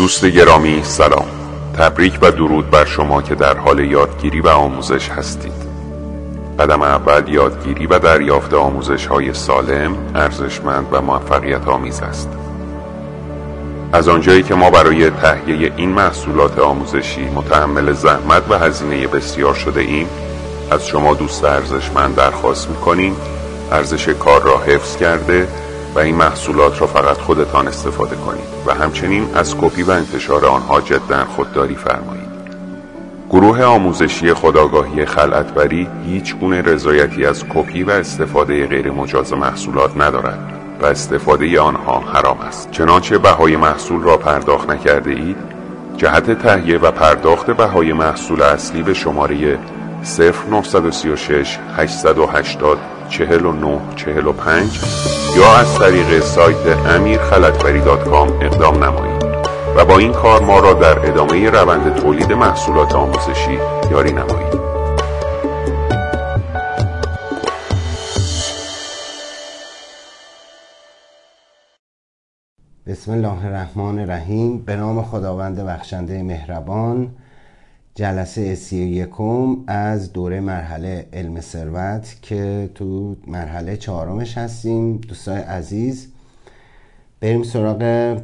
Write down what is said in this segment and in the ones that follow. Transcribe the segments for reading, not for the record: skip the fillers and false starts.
دوست گرامی سلام، تبریک و درود بر شما که در حال یادگیری و آموزش هستید. قدم اول یادگیری و دریافت آموزش‌های سالم، ارزشمند و موفقیت آمیز است. از آنجایی که ما برای تهیه این محصولات آموزشی متحمل زحمت و هزینه بسیار شده ایم، از شما دوست ارزشمند درخواست می‌کنیم ارزش کار را حفظ کرده و این محصولات را فقط خودتان استفاده کنید و همچنین از کپی و انتشار آنها جداً خودداری فرمایید. گروه آموزشی خودآگاهی خلعتبری هیچ گونه رضایتی از کپی و استفاده غیر مجاز محصولات ندارد و استفاده آنها حرام است. چنانچه بهای محصول را پرداخت نکرده اید، جهت تهیه و پرداخت بهای محصول اصلی به شماره 0936 880 4945 یا از طریق سایت amirkhalatbari.com اقدام نمایید و با این کار ما را در ادامه روند تولید محصولات آموزشی یاری نمایید. بسم الله الرحمن الرحیم. به نام خداوند بخشنده مهربان. جلسه 31 از دوره مرحله علم ثروت که تو مرحله 4 هستیم. دوستان عزیز، بریم سراغ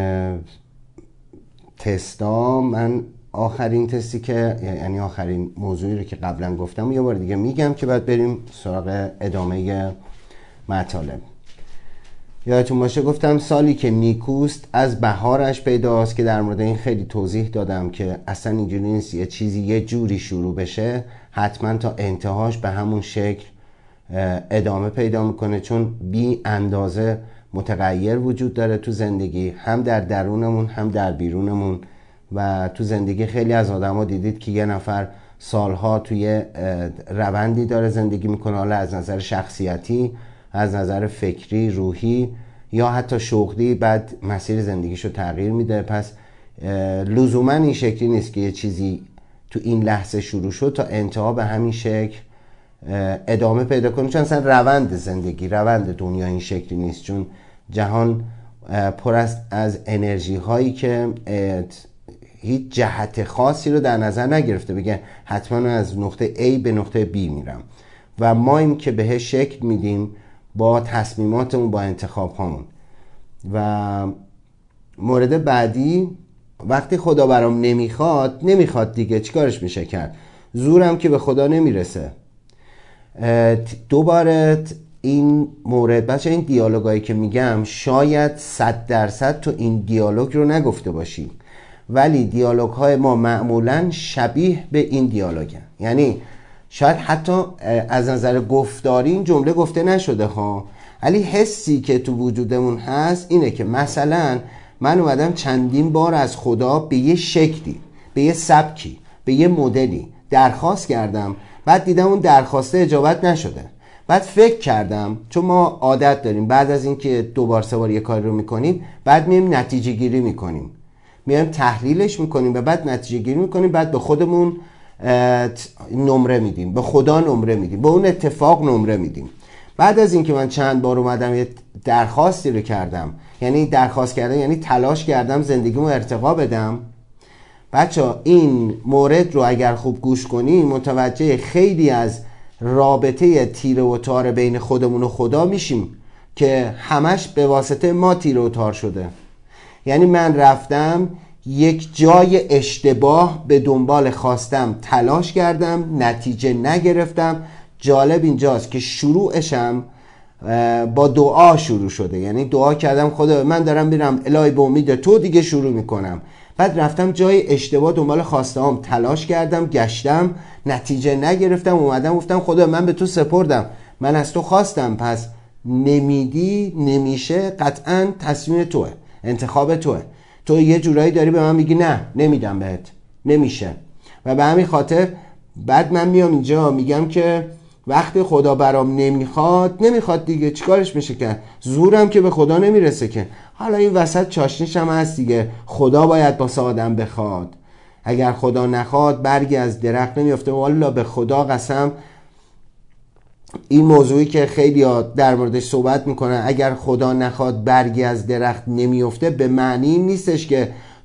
تستا. من آخرین تستی که یعنی آخرین موضوعی رو که قبلا گفتم یه بار دیگه میگم که بعد بریم سراغ ادامه مطالب. یادتون باشه گفتم سالی که نیکوست از بهارش پیداست، که در مورد این خیلی توضیح دادم که اصلا اینجوری نیست یه چیزی یه جوری شروع بشه حتما تا انتهاش به همون شکل ادامه پیدا میکنه، چون بی اندازه متغیر وجود داره تو زندگی، هم در درونمون هم در بیرونمون. و تو زندگی خیلی از آدما دیدید که یه نفر سالها توی روندی داره زندگی میکنه، حالا از نظر شخصیتی، از نظر فکری، روحی یا حتی شغلی، بعد مسیر زندگیشو تغییر میده. پس لزوما این شکلی نیست که یه چیزی تو این لحظه شروع شد تا انتها به همین شکل ادامه پیدا کنه، چون اصلا روند زندگی، روند دنیا این شکلی نیست، چون جهان پر است از انرژی هایی که هیچ جهت خاصی رو در نظر نگرفته بگه حتما از نقطه A به نقطه B میرم، و ما این که بهش شکل میدیم با تصمیماتمون، با انتخاب هامون. و مورد بعدی، وقتی خدا برام نمیخواد دیگه چیکارش میشه کرد؟ زورم که به خدا نمیرسه. دوباره این مورد بچه، این دیالوگایی که میگم شاید 100% تو این دیالوگ رو نگفته باشی، ولی دیالوگ های ما معمولا شبیه به این دیالوگن. یعنی شاید حتی از نظر گفتاری این جمله گفته نشده ها، ولی حسی که تو وجودمون هست اینه که مثلا من اومدم چندین بار از خدا به یه شکلی، به یه سبکی، به یه مدلی درخواست کردم، بعد دیدم اون درخواسته اجابت نشده. بعد فکر کردم، چون ما عادت داریم بعد از اینکه 2 بار 3 بار یه کاری رو میکنیم بعد میایم نتیجه گیری میکنیم، میایم تحلیلش میکنیم و بعد نتیجه گیری میکنیم، بعد به خودمون نمره میدیم، به خدا نمره میدیم، به اون اتفاق نمره میدیم. بعد از اینکه من چند بار اومدم یه درخواستی رو کردم، یعنی درخواست کردم یعنی تلاش کردم زندگیمو ارتقا بدم، بچه‌ها این مورد رو اگر خوب گوش کنیم متوجه خیلی از رابطه تیره و تار بین خودمون و خدا میشیم که همش به واسطه ما تیره و تار شده. یعنی من رفتم یک جای اشتباه به دنبال خواستم، تلاش کردم، نتیجه نگرفتم. جالب اینجاست که شروعشم با دعا شروع شده، یعنی دعا کردم خدا من دارم میرم الهی به امید تو دیگه شروع میکنم. بعد رفتم جای اشتباه دنبال خواستم، تلاش کردم، گشتم، نتیجه نگرفتم، اومدم گفتم خدا من به تو سپردم، من از تو خواستم، پس نمیدی، نمیشه، قطعا تصمیم توه، انتخاب توه. تو یه جورایی داری به من میگی نه نمیدم بهت، نمیشه. و به همین خاطر بعد من میام اینجا میگم که وقتی خدا برام نمیخواد دیگه چیکارش میشه کرد؟ زورم که به خدا نمیرسه که. حالا این وسط چاشنیش هم هست دیگه، خدا باید با آدم بخواد. اگر خدا نخواد برگی از درخت نمیافته. والله به خدا قسم این موضوعی که خیلی در موردش صحبت میکنن، اگر خدا نخواد برگی از درخت نمیفته، به معنی نیستش که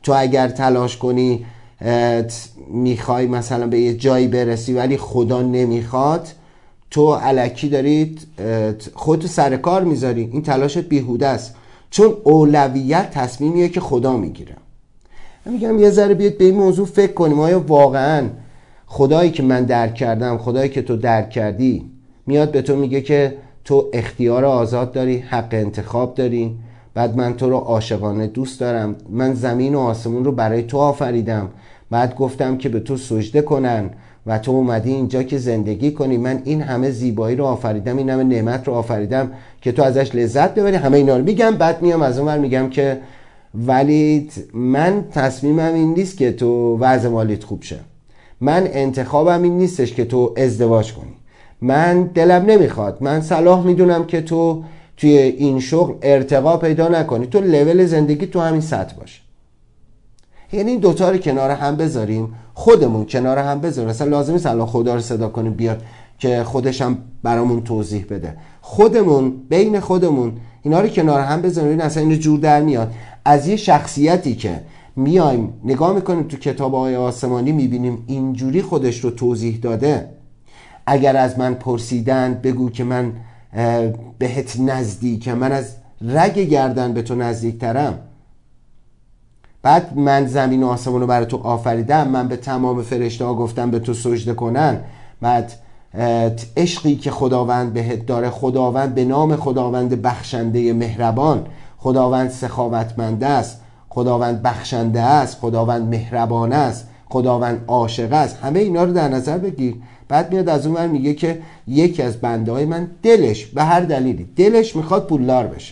تو اگر تلاش کنی میخوای مثلا به یه جایی برسی ولی خدا نمیخواد، تو الکی دارید خودتو سر کار میذاری، این تلاشت بیهوده است، چون اولویت تصمیمیه که خدا میگیره. من میگم یه ذره بیاید به این موضوع فکر کنیم. آیا واقعا خدایی که من درک کردم، خدایی که تو درک کردی، میاد به تو میگه که تو اختیار آزاد داری، حق انتخاب داری، بعد من تو رو عاشقانه دوست دارم، من زمین و آسمون رو برای تو آفریدم، بعد گفتم که به تو سجده کنن و تو اومدی اینجا که زندگی کنی، من این همه زیبایی رو آفریدم، این همه نعمت رو آفریدم که تو ازش لذت ببری، همه اینا رو میگم. بعد میام از اون ور میگم که ولی من تصمیمم این نیست که تو وضع مالیت خوب شه، من انتخابم این نیستش که تو ازدواج کنی، من دلم نمیخواد، من صلاح میدونم که تو توی این شغل ارتقا پیدا نکنی، تو لول زندگی تو همین سطح باشه. یعنی این دوتا رو کنار هم بذاریم، خودمون کنار هم بذاریم. اصلا لازم نیست الان خدا رو صدا کنیم بیاد که خودش هم برامون توضیح بده. خودمون بین خودمون اینا رو کنار هم بذاریم، این اصلا اینو جور در میاد. از یه شخصیتی که میایم نگاه میکنیم تو کتاب‌های آسمانی، میبینیم اینجوری خودش رو توضیح داده، اگر از من پرسیدن بگو که من بهت نزدیکم، من از رگ گردن به تو نزدیکترم، بعد من زمین و آسمان رو برای تو آفریدم، من به تمام فرشته ها گفتم به تو سجده کنن، بعد عشقی که خداوند بهت داره، خداوند به نام خداوند بخشنده مهربان، خداوند سخاوتمند است، خداوند بخشنده است، خداوند مهربان است، خداوند عاشق است، همه اینا رو در نظر بگیر. بعد میاد از اون ور میگه که یکی از بنده های من دلش به هر دلیلی دلش میخواد پولدار بشه،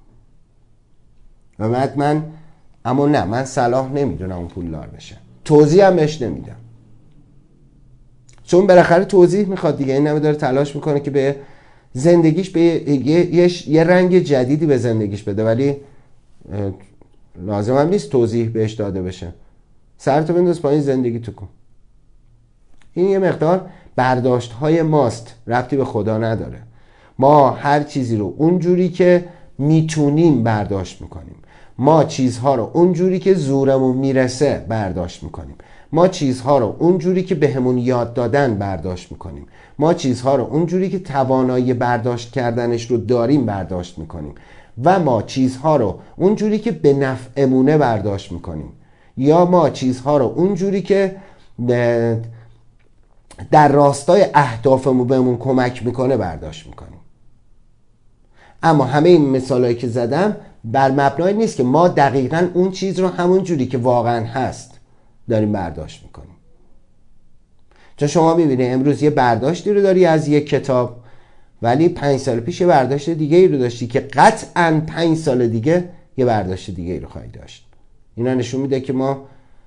و بعد من صلاح نمیدونم اون پولدار بشه، توضیح هم بهش نمیدم، چون بالاخره توضیح میخواد دیگه. این همه داره تلاش میکنه که به زندگیش به یه رنگ جدیدی به زندگیش بده، ولی لازم هم نیست توضیح بهش داده بشه. سرتو بنداز پایین، زندگی تو کن. این یه مقدار برداشت های ماست، ربطی به خدا نداره. ما هر چیزی رو اونجوری که میتونیم برداشت میکنیم، ما چیزها رو اونجوری که زورمون میرسه برداشت میکنیم، ما چیزها رو اونجوری که بهمون یاد دادن برداشت میکنیم، ما چیزها رو اونجوری که توانایی برداشت کردنش رو داریم برداشت میکنیم، و ما چیزها رو اونجوری که به نفعمونه برداشت میکنیم، یا ما چیزها رو اونجوری که در راستای اهدافمون بهمون کمک میکنه برداشت میکنیم. اما همه این مثالایی که زدم بر مبنای نیست که ما دقیقاً اون چیز رو همون جوری که واقعاً هست داریم برداشت میکنیم. چون شما میبینی امروز یه برداشتی رو داری از یک کتاب، ولی 5 سال پیش یه برداشت دیگه ای رو داشتی که قطعاً 5 سال دیگه یه برداشت دیگه ای رو خواهی داشت. اینا نشون میده که ما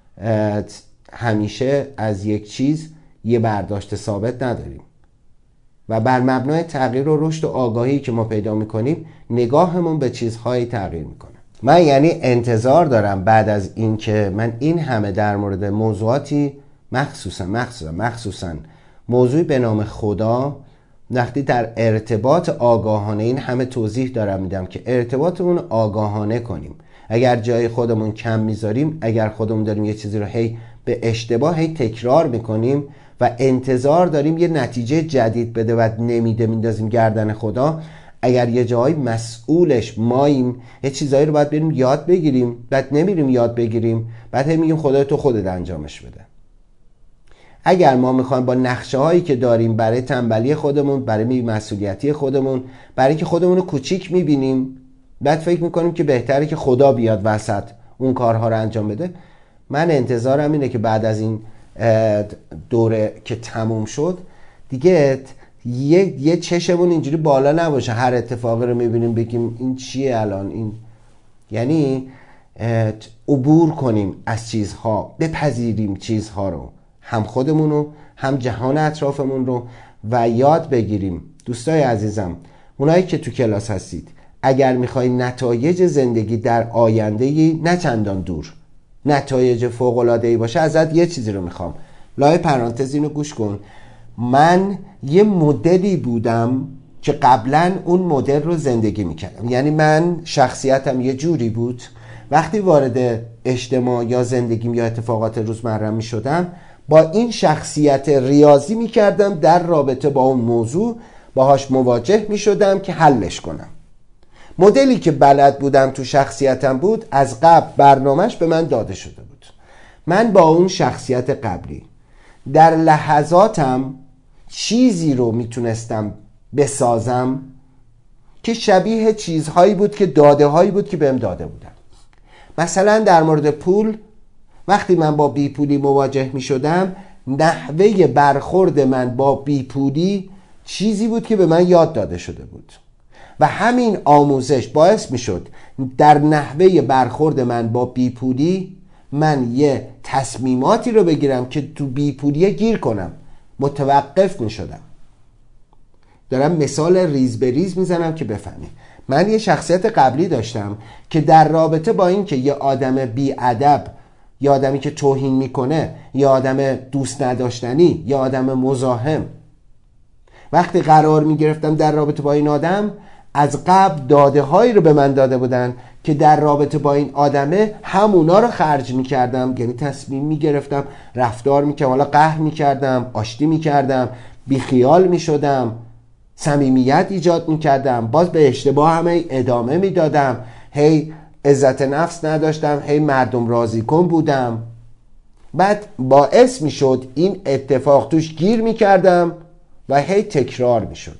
همیشه از یک چیز یه برداشت ثابت نداریم و بر مبنای تغییر و رشد و آگاهی که ما پیدا میکنیم نگاهمون به چیزهایی تغییر میکنه. من یعنی انتظار دارم بعد از این که من این همه در مورد موضوعاتی مخصوصا موضوعی به نام خدا، وقتی در ارتباط آگاهانه این همه توضیح دارم میدم که ارتباطمون آگاهانه کنیم. اگر جای خودمون کم میذاریم، اگر خودمون داریم یه چیزی رو به اشتباه تکرار میکنیم و انتظار داریم یه نتیجه جدید بده و نمیده، میندازیم گردن خدا. اگر یه جایی مسئولش ماییم، یه چیزایی رو باید بریم یاد بگیریم، بعد نمیریم یاد بگیریم، بعد میگیم خدا تو خودت انجامش بده. اگر ما میخوایم با نقشه هایی که داریم برای تنبلی خودمون، برای مسئولیتی خودمون، برای که خودمون رو کوچیک میبینیم، بعد فکر میکنیم که بهتره که خدا بیاد وسط اون کارها رو انجام بده، من انتظارم اینه که بعد از این دوره که تموم شد دیگه یه چشمون اینجوری بالا نباشه، هر اتفاقی رو میبینیم بگیم این چیه الان این. یعنی عبور کنیم از چیزها، بپذیریم چیزها رو، هم خودمون رو هم جهان اطرافمون رو، و یاد بگیریم. دوستای عزیزم، اونایی که تو کلاس هستید، اگر میخوای نتایج زندگی در آینده‌ای نه چندان دور نتایج فوق‌العاده‌ای باشه، ازت یه چیزی رو میخوام. لای پرانتز اینو گوش کن. من یه مدلی بودم که قبلا اون مدل رو زندگی میکردم، یعنی من شخصیتم یه جوری بود وقتی وارد اجتماع یا زندگیم یا اتفاقات روزمره می شدم، با این شخصیت ریاضی می کردم در رابطه با اون موضوع، باهاش مواجه می شدم که حلش کنم. مدلی که بلد بودم تو شخصیتم بود، از قبل برنامهش به من داده شده بود. من با اون شخصیت قبلی در لحظاتم چیزی رو میتونستم بسازم که شبیه چیزهایی بود که داده هایی بود که بهم داده بودم. مثلا در مورد پول، وقتی من با بیپولی مواجه می شدم، نحوه برخورد من با بیپولی چیزی بود که به من یاد داده شده بود و همین آموزش باعث می شد در نحوه برخورد من با بیپولی من یه تصمیماتی رو بگیرم که تو بیپولی گیر کنم. متوقف می شدم. دارم مثال ریز به ریز می زنم که بفهمی. من یه شخصیت قبلی داشتم که در رابطه با این که یه آدم بی‌ادب، یه آدمی که توهین میکنه، یه آدم دوست نداشتنی، یه آدم مزاحم، وقتی قرار میگرفتم در رابطه با این آدم، از قبل داده هایی رو به من داده بودن که در رابطه با این آدمه همونا رو خرج میکردم. یعنی تصمیم میگرفتم، رفتار میکردم، حالا قهر میکردم، آشتی میکردم، بیخیال میشدم، صمیمیت ایجاد میکردم، باز به اشتباه همه ادامه میدادم، هی عزت نفس نداشتم، هی مردم راضی کن بودم. بعد باعث میشد این اتفاق توش گیر میکردم و هی تکرار میشد.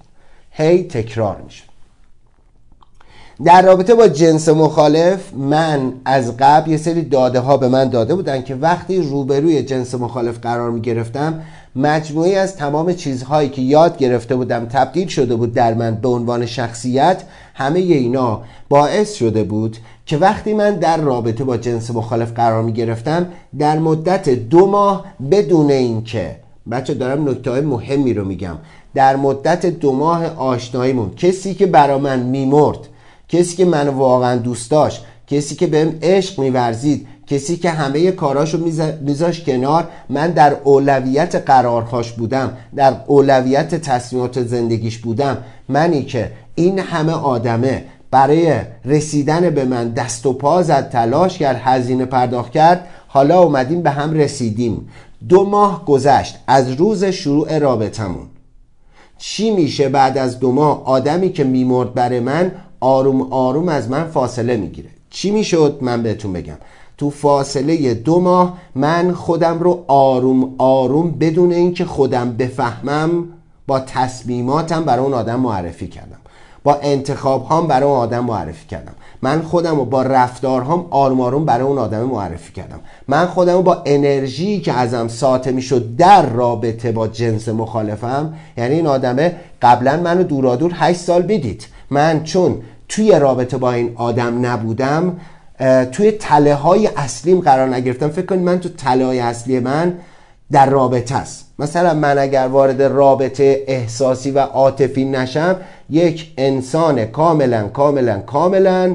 در رابطه با جنس مخالف، من از قبل یه سری داده ها به من داده بودن که وقتی روبروی جنس مخالف قرار می گرفتم، مجموعی از تمام چیزهایی که یاد گرفته بودم تبدیل شده بود در من به عنوان شخصیت. همه اینا باعث شده بود که وقتی من در رابطه با جنس مخالف قرار می گرفتم، در مدت 2 ماه بدون این که، بچه دارم نکته های مهمی رو میگم، در مدت 2 ماه آشناییمون کسی که برا من میمرد، کسی که من واقعا دوست داشت، کسی که بهم عشق می‌ورزید، کسی که همه کاراشو میذاش کنار، من در اولویت قرارهاش بودم، در اولویت تصمیمات زندگیش بودم، منی که این همه آدمه برای رسیدن به من دست و پا زد، تلاش کرد، هزینه پرداخت کرد، حالا اومدیم به هم رسیدیم. 2 ماه گذشت از روز شروع رابطمون. چی میشه بعد از 2 ماه؟ آدمی که میمرد برای من آروم آروم از من فاصله میگیره. چی میشد؟ من بهتون بگم. تو فاصله 2 ماه من خودم رو آروم آروم بدون اینکه خودم بفهمم با تصمیماتم برای اون آدم معرفی کردم، با انتخابهام برای اون آدم معرفی کردم. من خودم رو با رفتارهام آروم آروم برای اون آدم معرفی کردم. من خودم رو با انرژی که ازم ساطع میشد در رابطه با جنس مخالفم، یعنی این آدمه قبلا منو دورادور 8 سال بدید، من چون توی رابطه با این آدم نبودم، توی تله های اصلیم قرار نگرفتم. فکر کنید من تو تله های اصلی من در رابطه است. مثلا من اگر وارد رابطه احساسی و عاطفی نشم، یک انسان کاملا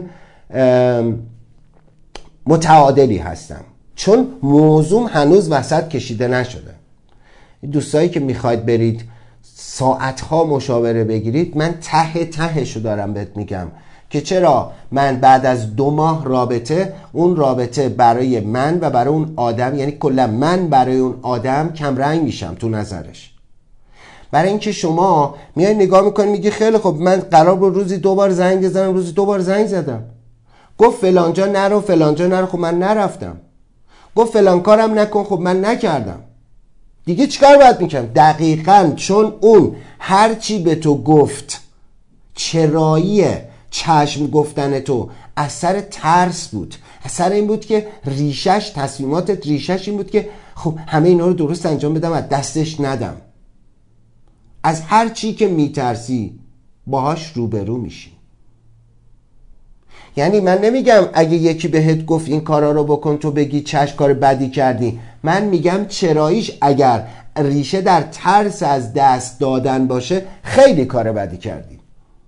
متعادلی هستم، چون موضوع هنوز وسط کشیده نشده. دوستایی که میخواید برید ساعتها مشاوره بگیرید، من تهشو دارم بهت میگم که چرا من بعد از 2 ماه رابطه، اون رابطه برای من و برای اون آدم، یعنی کلا من برای اون آدم کم رنگ میشم تو نظرش. برای اینکه شما میای نگاه میکنی میگی خیلی خب من قرار بود روزی 2 بار زنگ بزنم، روزی 2 بار زنگ زدم. گفت فلانجا نرو، فلانجا نرو، خب من نرفتم. گفت فلان کارم نکن، خب من نکردم. دیگه چیکار باید میکنم؟ دقیقاً چون اون هر چی به تو گفت، چرایی چشم گفتن تو اثر ترس بود، اثر این بود که ریشش، تصمیماتت ریشش این بود که خب همه اینا رو درست انجام بدم و دستش ندم. از هر چی که میترسی باهاش روبرو میشی. یعنی من نمیگم اگه یکی بهت گفت این کارا رو بکن تو بگی چشم کار بدی کردی. من میگم چراییش اگر ریشه در ترس از دست دادن باشه، خیلی کار بدی کردی.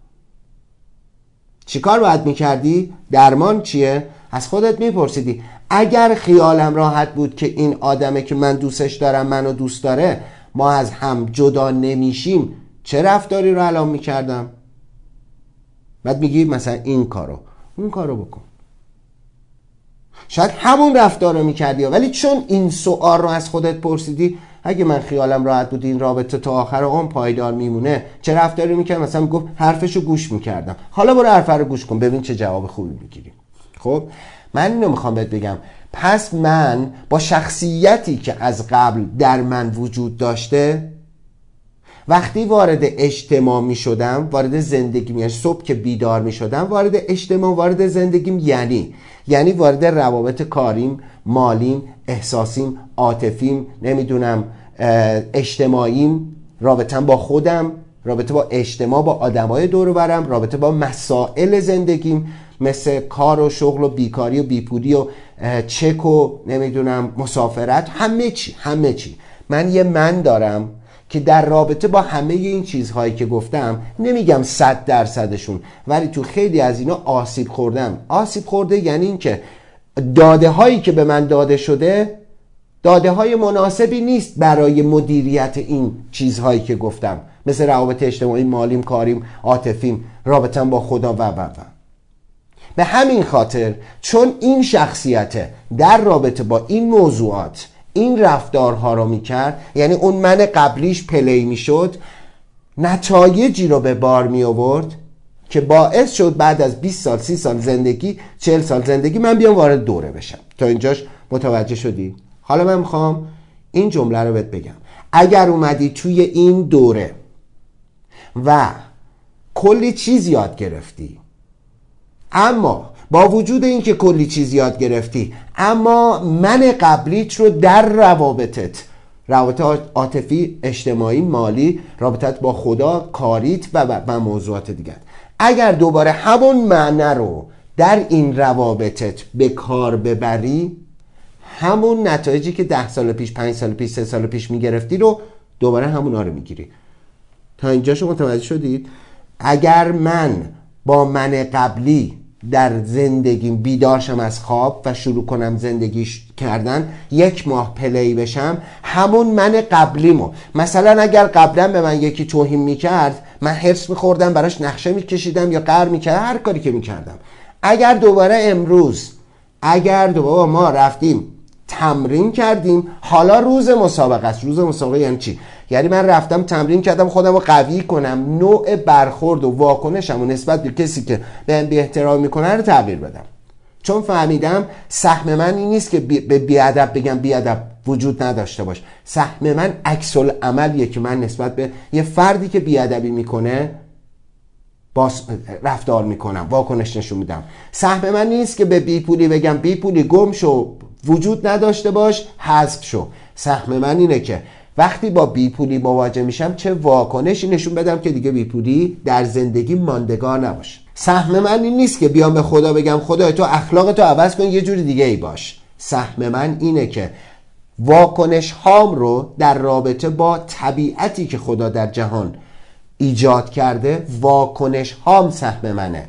چی کار باید میکردی؟ درمان چیه؟ از خودت میپرسیدی اگر خیالم راحت بود که این آدمه که من دوستش دارم منو دوست داره، ما از هم جدا نمیشیم، چه رفتاری رو الان میکردم؟ بعد میگی مثلا این کارو اون کارو بکن. شاید همون رفتار رو میکردی، ولی چون این سوال رو از خودت پرسیدی، اگه من خیالم راحت بود این رابطه تا آخر عمر پایدار میمونه، چه رفتاری میکردم؟ مثلا میگفت حرفشو گوش میکردم. حالا برو حرف رو گوش کن ببین چه جواب خوبی میگیری. خب من اینو میخوام بهت بگم، پس من با شخصیتی که از قبل در من وجود داشته، وقتی وارد اجتماع می شدم، وارد زندگیم، یعنی صبح که بیدار می شدم وارد اجتماع، وارد زندگیم، یعنی وارد روابط کاریم، مالیم، احساسیم، عاطفیم، نمیدونم اجتماعیم، رابطم با خودم، رابطه با اجتماع، با آدمای دور و برم، رابطه با مسائل زندگیم مثل کار و شغل و بیکاری و بیپولی و چک و نمیدونم مسافرت، همه چی. من یه من دارم که در رابطه با همه این چیزهایی که گفتم، نمیگم 100%شون، ولی تو خیلی از اینا آسیب خوردم. آسیب خورده یعنی این که داده هایی که به من داده شده داده های مناسبی نیست برای مدیریت این چیزهایی که گفتم، مثل روابط اجتماعی، مالیم، کاریم، عاطفیم، رابطم با خدا و. به همین خاطر چون این شخصیت در رابطه با این موضوعات این رفتارها رو میکرد، یعنی اون من قبلیش پلی میشد، نتایجی رو به بار می آورد که باعث شد بعد از 20 سال 30 سال زندگی 40 سال زندگی من بیام وارد دوره بشم. تا اینجاش متوجه شدی؟ حالا من میخوام این جمله رو بهت بگم. اگر اومدی توی این دوره و کلی چیز یاد گرفتی، اما با وجود اینکه کلی چیز یاد گرفتی، اما من قبلیت رو در روابط عاطفی، اجتماعی، مالی، رابطت با خدا، کاریت و موضوعات دیگر، اگر دوباره همون معنی رو در این روابطت به کار ببری، همون نتایجی که 10 سال پیش، 5 سال پیش، 3 سال پیش میگرفتی رو دوباره همونا رو میگیری. تا اینجا شما متوجه شدید؟ اگر من با من قبلی در زندگیم بیدارشم از خواب و شروع کنم زندگیش کردن، 1 ماه پلی بشم، همون من قبلیمو، مثلا اگر قبلا به من یکی توهین میکرد، من حرص میخوردم براش نقشه میکشیدم یا قهر میکردم، هر کاری که میکردم. اگر دوباره امروز ما رفتیم تمرین کردیم، حالا روز مسابقه است. روز مسابقه یعنی چی؟ یعنی من رفتم تمرین کردم خودم رو قوی کنم، نوع برخورد و واکنشم و نسبت به کسی که بهم بی احترام میکنه رو تغییر بدم. چون فهمیدم سهم من این نیست که به بیادب بگم بیادب وجود نداشته باش. سهم من عکس العملیه که من نسبت به یه فردی که بیادبی میکنه رفتار میکنم، واکنش نشون میدم. سهم من نیست که به بیپولی بگم بیپولی گم شو، وجود نداشته باش، حذف شو. سهم من اینه که وقتی با بیپولی مواجه میشم چه واکنشی نشون بدم که دیگه بیپولی در زندگی ماندگار نباشه. سهم من این نیست که بیام به خدا بگم خدا تو اخلاقتو عوض کن یه جوری دیگه ای باش. سهم من اینه که واکنش هام رو در رابطه با طبیعتی که خدا در جهان ایجاد کرده، واکنش هام سهم منه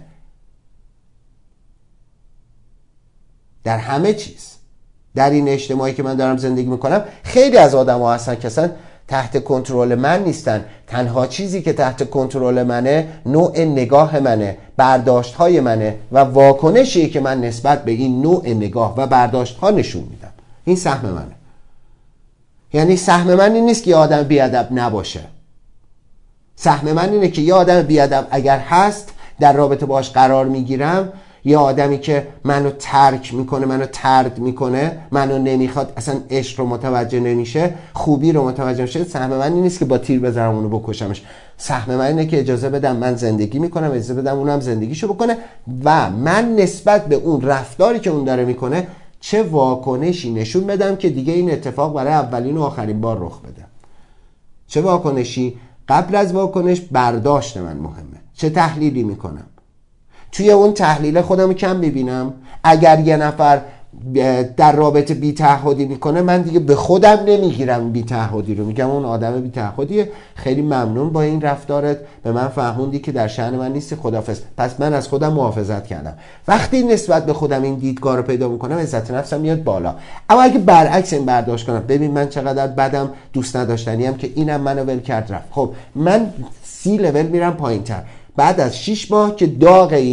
در همه چیز. در این اجتماعی که من دارم زندگی میکنم خیلی از آدم ها هستن که اصلا تحت کنترل من نیستن. تنها چیزی که تحت کنترل منه نوع نگاه منه، برداشت های منه و واکنشی که من نسبت به این نوع نگاه و برداشت ها نشون میدم. این سهم منه. یعنی سهم من این نیست که یه آدم بیادب نباشه. سهم من اینه که یه آدم بیادب اگر هست در رابطه باش قرار میگیرم، یه آدمی که منو ترک میکنه، منو طرد میکنه، منو نمیخواد، اصلا عشق رو متوجه نمیشه، خوبی رو متوجه نمیشه، سهم من این نیست که با تیر بزنم اونو بکشمش. سهم من اینه که اجازه بدم من زندگی میکنم، اجازه بدم اونم زندگیشو بکنه و من نسبت به اون رفتاری که اون داره میکنه چه واکنشی نشون بدم که دیگه این اتفاق برای اولین و آخرین بار رخ بده. چه واکنشی؟ قبل از واکنش برداشت من مهمه. چه تحلیلی میکنم؟ توی اون تحلیل خودم کم میبینم. اگر یه نفر در رابطه بی‌تعهدی میکنه، من دیگه به خودم نمیگیرم بی‌تعهدی رو، میگم اون آدم بی‌تعهدیه، خیلی ممنون با این رفتارت، به من فهموندی که در شأن من نیستی، خداحافظ. پس من از خودم محافظت کردم. وقتی نسبت به خودم این دیدگاه رو پیدا میکنم، عزت نفسم میاد بالا. اما اگه برعکس این برداشت کنم، ببین من چقدر بدم، دوست نداشتنیم که اینم منو ول کرد رفت، خب من 30 لول میرم پایینتر. بعد از 6 ماه که داغ این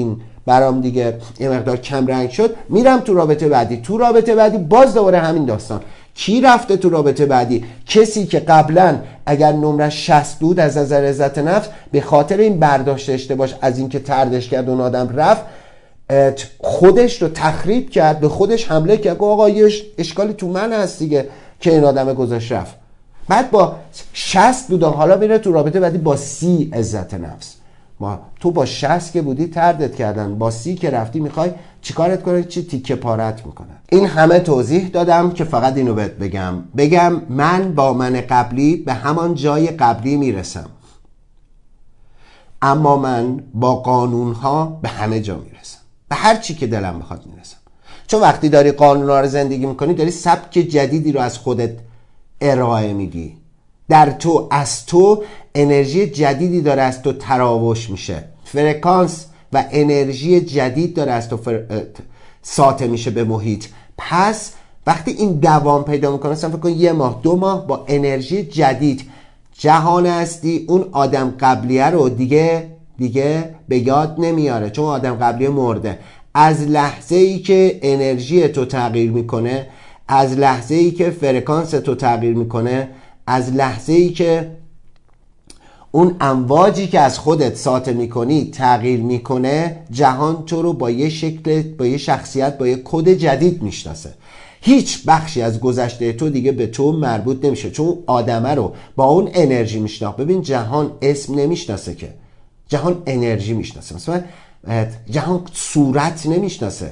برام دیگه یه مقدار کم رنگ شد، میرم تو رابطه بعدی. تو رابطه بعدی باز دوباره همین داستان. کی رفته تو رابطه بعدی؟ کسی که قبلا اگر نمره 60 بود از نظر عزت نفس، به خاطر این برداشت اشتباهش از اینکه طردش کرد اون آدم رفت، خودش رو تخریب کرد، به خودش حمله کرد، آقا یه اشکالی تو من هست دیگه که این آدم گذاشت رفت. بعد با 60 بود، حالا میره تو رابطه بعدی با 30 عزت نفس. تو با 60 که بودی طردت کردن، با 30 که رفتی میخوای چیکارت کنه؟ چی تیکه پارت میکنه. این همه توضیح دادم که فقط اینو بهت بگم من با من قبلی به همان جای قبلی میرسم، اما من با قانونها به همه جا میرسم، به هر چی که دلم بخواد میرسم. چون وقتی داری قانونها رو زندگی میکنی، داری سبک جدیدی رو از خودت ارائه میدی. در تو، از تو انرژی جدیدی داره از تو تراوش میشه، فرکانس و انرژی جدید داره از تو ساطع میشه به محیط. پس وقتی این دوام پیدا میکنه، مثلا فکر کن 1 ماه 2 ماه با انرژی جدید جهان هستی، اون آدم قبلیه رو دیگه به یاد نمیاره، چون آدم قبلیه مرده. از لحظه ای که انرژی تو تغییر میکنه، از لحظه ای که فرکانس تو تغییر میکنه، از لحظه ای که اون امواجی که از خودت ساطع میکنی تغییر میکنه، جهان تو رو با یه شکل، با یه شخصیت، با یه کد جدید میشناسه. هیچ بخشی از گذشته تو دیگه به تو مربوط نمیشه، چون آدمه رو با اون انرژی میشناسه. ببین جهان اسم نمیشناسه که، جهان انرژی میشناسه. مثلا جهان صورت نمیشناسه.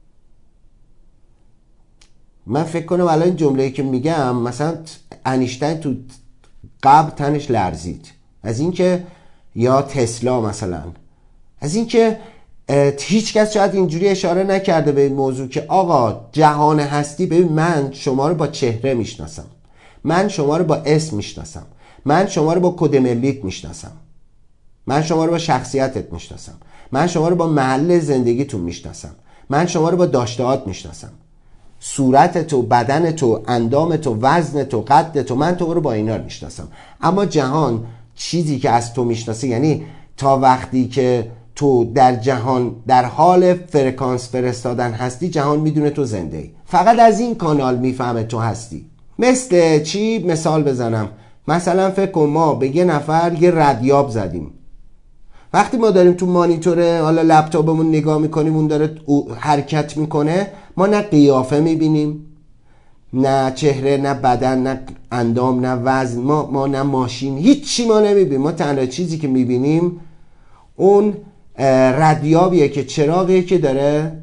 من فکر کنم الان این جمله‌ای که میگم، مثلا انیشتین تو قبر تنش لرزید از اینکه، یا تسلا مثلا، از اینکه هیچ کس شاید اینجوری اشاره نکرده به این موضوع که آقا جهان هستی، ببین من شما رو با چهره میشناسم، من شما رو با اسم میشناسم، من شما رو با کد ملیت میشناسم، من شما رو با شخصیتت میشناسم، من شما رو با محل زندگیتون میشناسم، من شما رو با داشتهات میشناسم، صورت تو، بدن تو، اندام تو، وزن تو، قد تو، من تو رو با اینا میشناسم. اما جهان چیزی که از تو میشناسه، یعنی تا وقتی که تو در جهان در حال فرکانس فرستادن هستی، جهان میدونه تو زنده ای. فقط از این کانال میفهمه تو هستی. مثل چی مثال بزنم؟ مثلا فکر کن ما به یه نفر یه ردیاب زدیم. وقتی ما داریم تو مانیتور حالا لپتاپمون نگاه میکنیم، اون داره حرکت میکنه، ما نه قیافه میبینیم، نه چهره، نه بدن، نه اندام، نه وزن، ما نه ماشین، هیچی ما نمیبینیم. ما تنها چیزی که میبینیم اون ردیابیه که چراغیه که داره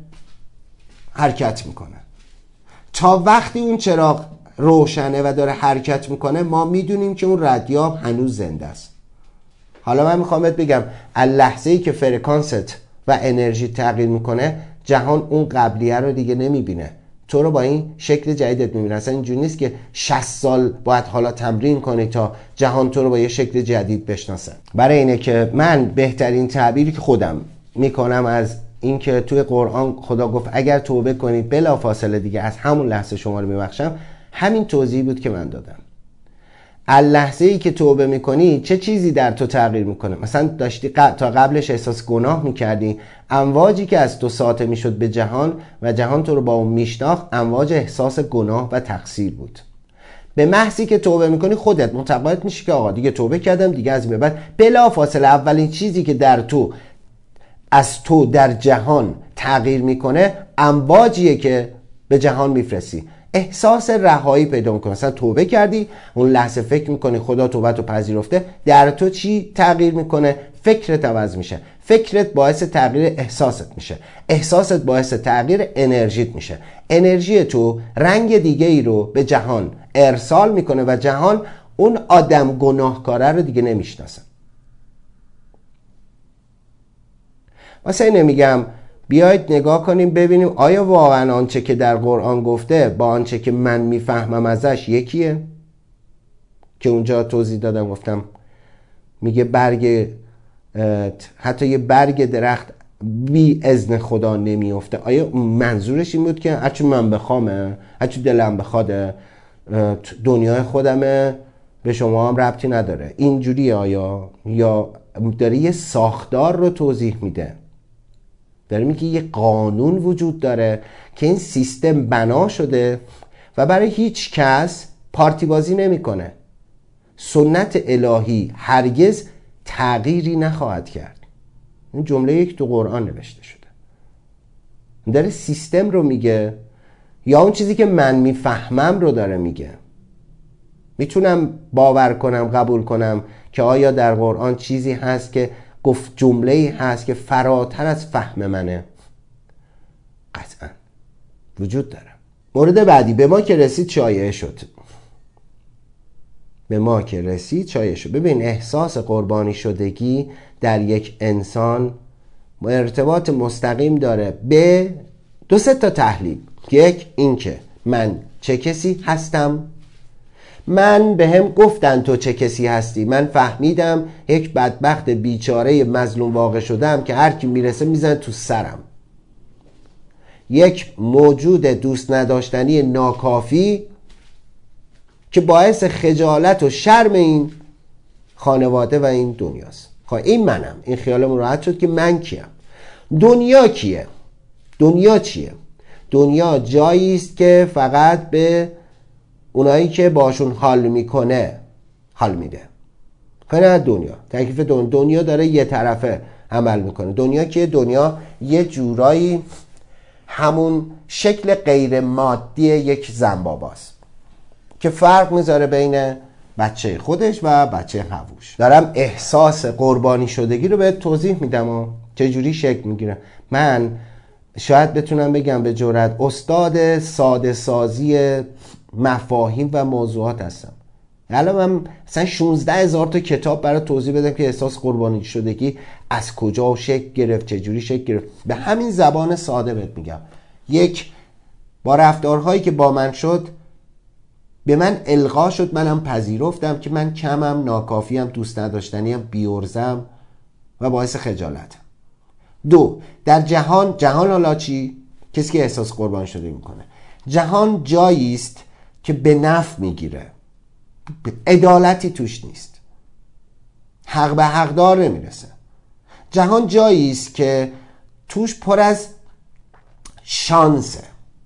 حرکت میکنه. تا وقتی اون چراغ روشنه و داره حرکت میکنه، ما میدونیم که اون ردیاب هنوز زنده است. حالا من میخوام بهت بگم، از لحظه‌ای که فرکانست و انرژی تغییر میکنه، جهان اون قبلیه رو دیگه نمیبینه، تو رو با این شکل جدیدت میبینه. اصلا اینجوری نیست که 60 سال باید حالا تمرین کنی تا جهان تو رو با یه شکل جدید بشناسه. برای اینه که من بهترین تعبیری که خودم میکنم از این که توی قرآن خدا گفت اگر توبه کنید بلا فاصله دیگه از همون لحظه شما رو میبخشم، همین توضیحی بود که من دادم. از لحظه ای که توبه میکنی چه چیزی در تو تغییر میکنه؟ مثلا داشتی تا قبلش احساس گناه میکردی، امواجی که از تو ساطع میشد به جهان و جهان تو رو با اون میشناخت، امواج احساس گناه و تقصیر بود. به محضی که توبه میکنی خودت متقاعد میشی که آقا دیگه توبه کردم، دیگه از این به بعد بلا فاصله اولین چیزی که در تو، از تو در جهان تغییر میکنه، امواجیه که به جهان میفرستی. احساس رهایی پیدا میکنه. مثلا توبه کردی، اون لحظه فکر میکنی خدا توبتو پذیرفته، در تو چی تغییر میکنه؟ فکرت عوض میشه. فکرت باعث تغییر احساست میشه، احساست باعث تغییر انرژیت میشه، انرژی تو رنگ دیگه ای رو به جهان ارسال میکنه و جهان اون آدم گناهکاره رو دیگه نمیشناسه. واسه اینه میگم بیایید نگاه کنیم ببینیم آیا واقعا آنچه که در قرآن گفته با آنچه که من میفهمم ازش یکیه؟ که اونجا توضیح دادم، گفتم میگه حتی یه برگ درخت بی اذن خدا نمیفته. آیا منظورش این بود که هرچی من بخوامه، هرچی دلم بخواده، دنیای خودمه، به شما هم ربطی نداره؟ اینجوریه؟ آیا یا داره یه ساختار رو توضیح میده؟ داره میگه یه قانون وجود داره که این سیستم بنا شده و برای هیچ کس پارتی بازی نمیکنه. سنت الهی هرگز تغییری نخواهد کرد. این جمله یک تو قرآن نوشته شده. داره سیستم رو میگه یا اون چیزی که من میفهمم رو داره میگه. میتونم باور کنم، قبول کنم که آیا در قرآن چیزی هست که گفت، جمله‌ای هست که فراتر از فهم منه؟ قطعا وجود داره. مورد بعدی، به ما که رسید شایعه شد. به ما که رسید شایعه شد. ببین، احساس قربانی شدگی در یک انسان ارتباط مستقیم داره به 2-3 تا تحلیل. یک، این که من چه کسی هستم. من به هم گفتن تو چه کسی هستی، من فهمیدم یک بدبخت بیچاره مظلوم واقع شدم که هر کی میرسه میزنه تو سرم. یک موجود دوست نداشتنی ناکافی که باعث خجالت و شرم این خانواده و این دنیاست. این منم. این خیالمون راحت شد که من کیم. دنیا کیه؟ دنیا چیه؟ دنیا جایی است که فقط به اونایی که باشون حال میکنه حال میده. نه دنیا. تکلیف دنیا داره یه طرفه عمل میکنه. دنیا که دنیا یه جورایی همون شکل غیر مادی یک زنباباست که فرق میذاره بین بچه خودش و بچه حووش. دارم احساس قربانی شدگی رو به توضیح میدم و چجوری شکل میگیره. من شاید بتونم بگم به جرئت استاد ساده سازی مفاهیم و موضوعات هستم. الان من مثلا 16,000 تا کتاب برای توضیح بدم که احساس قربانی شدگی از کجا شکل گرفت، چجوری شکل گرفت. به همین زبان ساده بهت میگم. یک، با رفتارهایی که با من شد به من القا شد، منم پذیرفتم که من کمم، ناکافیم، دوست نداشتنیم، بی‌ارزم و باعث خجالتم. دو، در جهان حالا چی؟ کسی که احساس قربانی شدگی میکنه. جهان جایی است که به نفع میگیره، عدالتی توش نیست، حق به حقدار نمیرسه. جهان جایی است که توش پر از شانسه.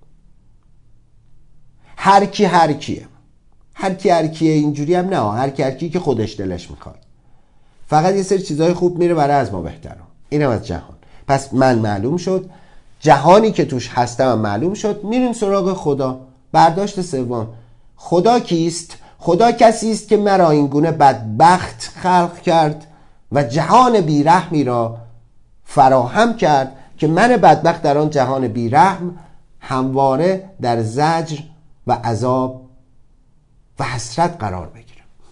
هر کیه اینجوری هم نه، هر کی که خودش دلش میخواد. فقط یه سری چیزای خوب میره برای از ما بهتره. اینم از جهان. پس من معلوم شد، جهانی که توش هستم معلوم شد. میریم سراغ خدا. برداشت سوم، خدا کیست؟ خدا کسی است که مرا این گونه بدبخت خلق کرد و جهان بیرحمی را فراهم کرد که من بدبخت در آن جهان بیرحم همواره در زجر و عذاب و حسرت قرار بگیرم.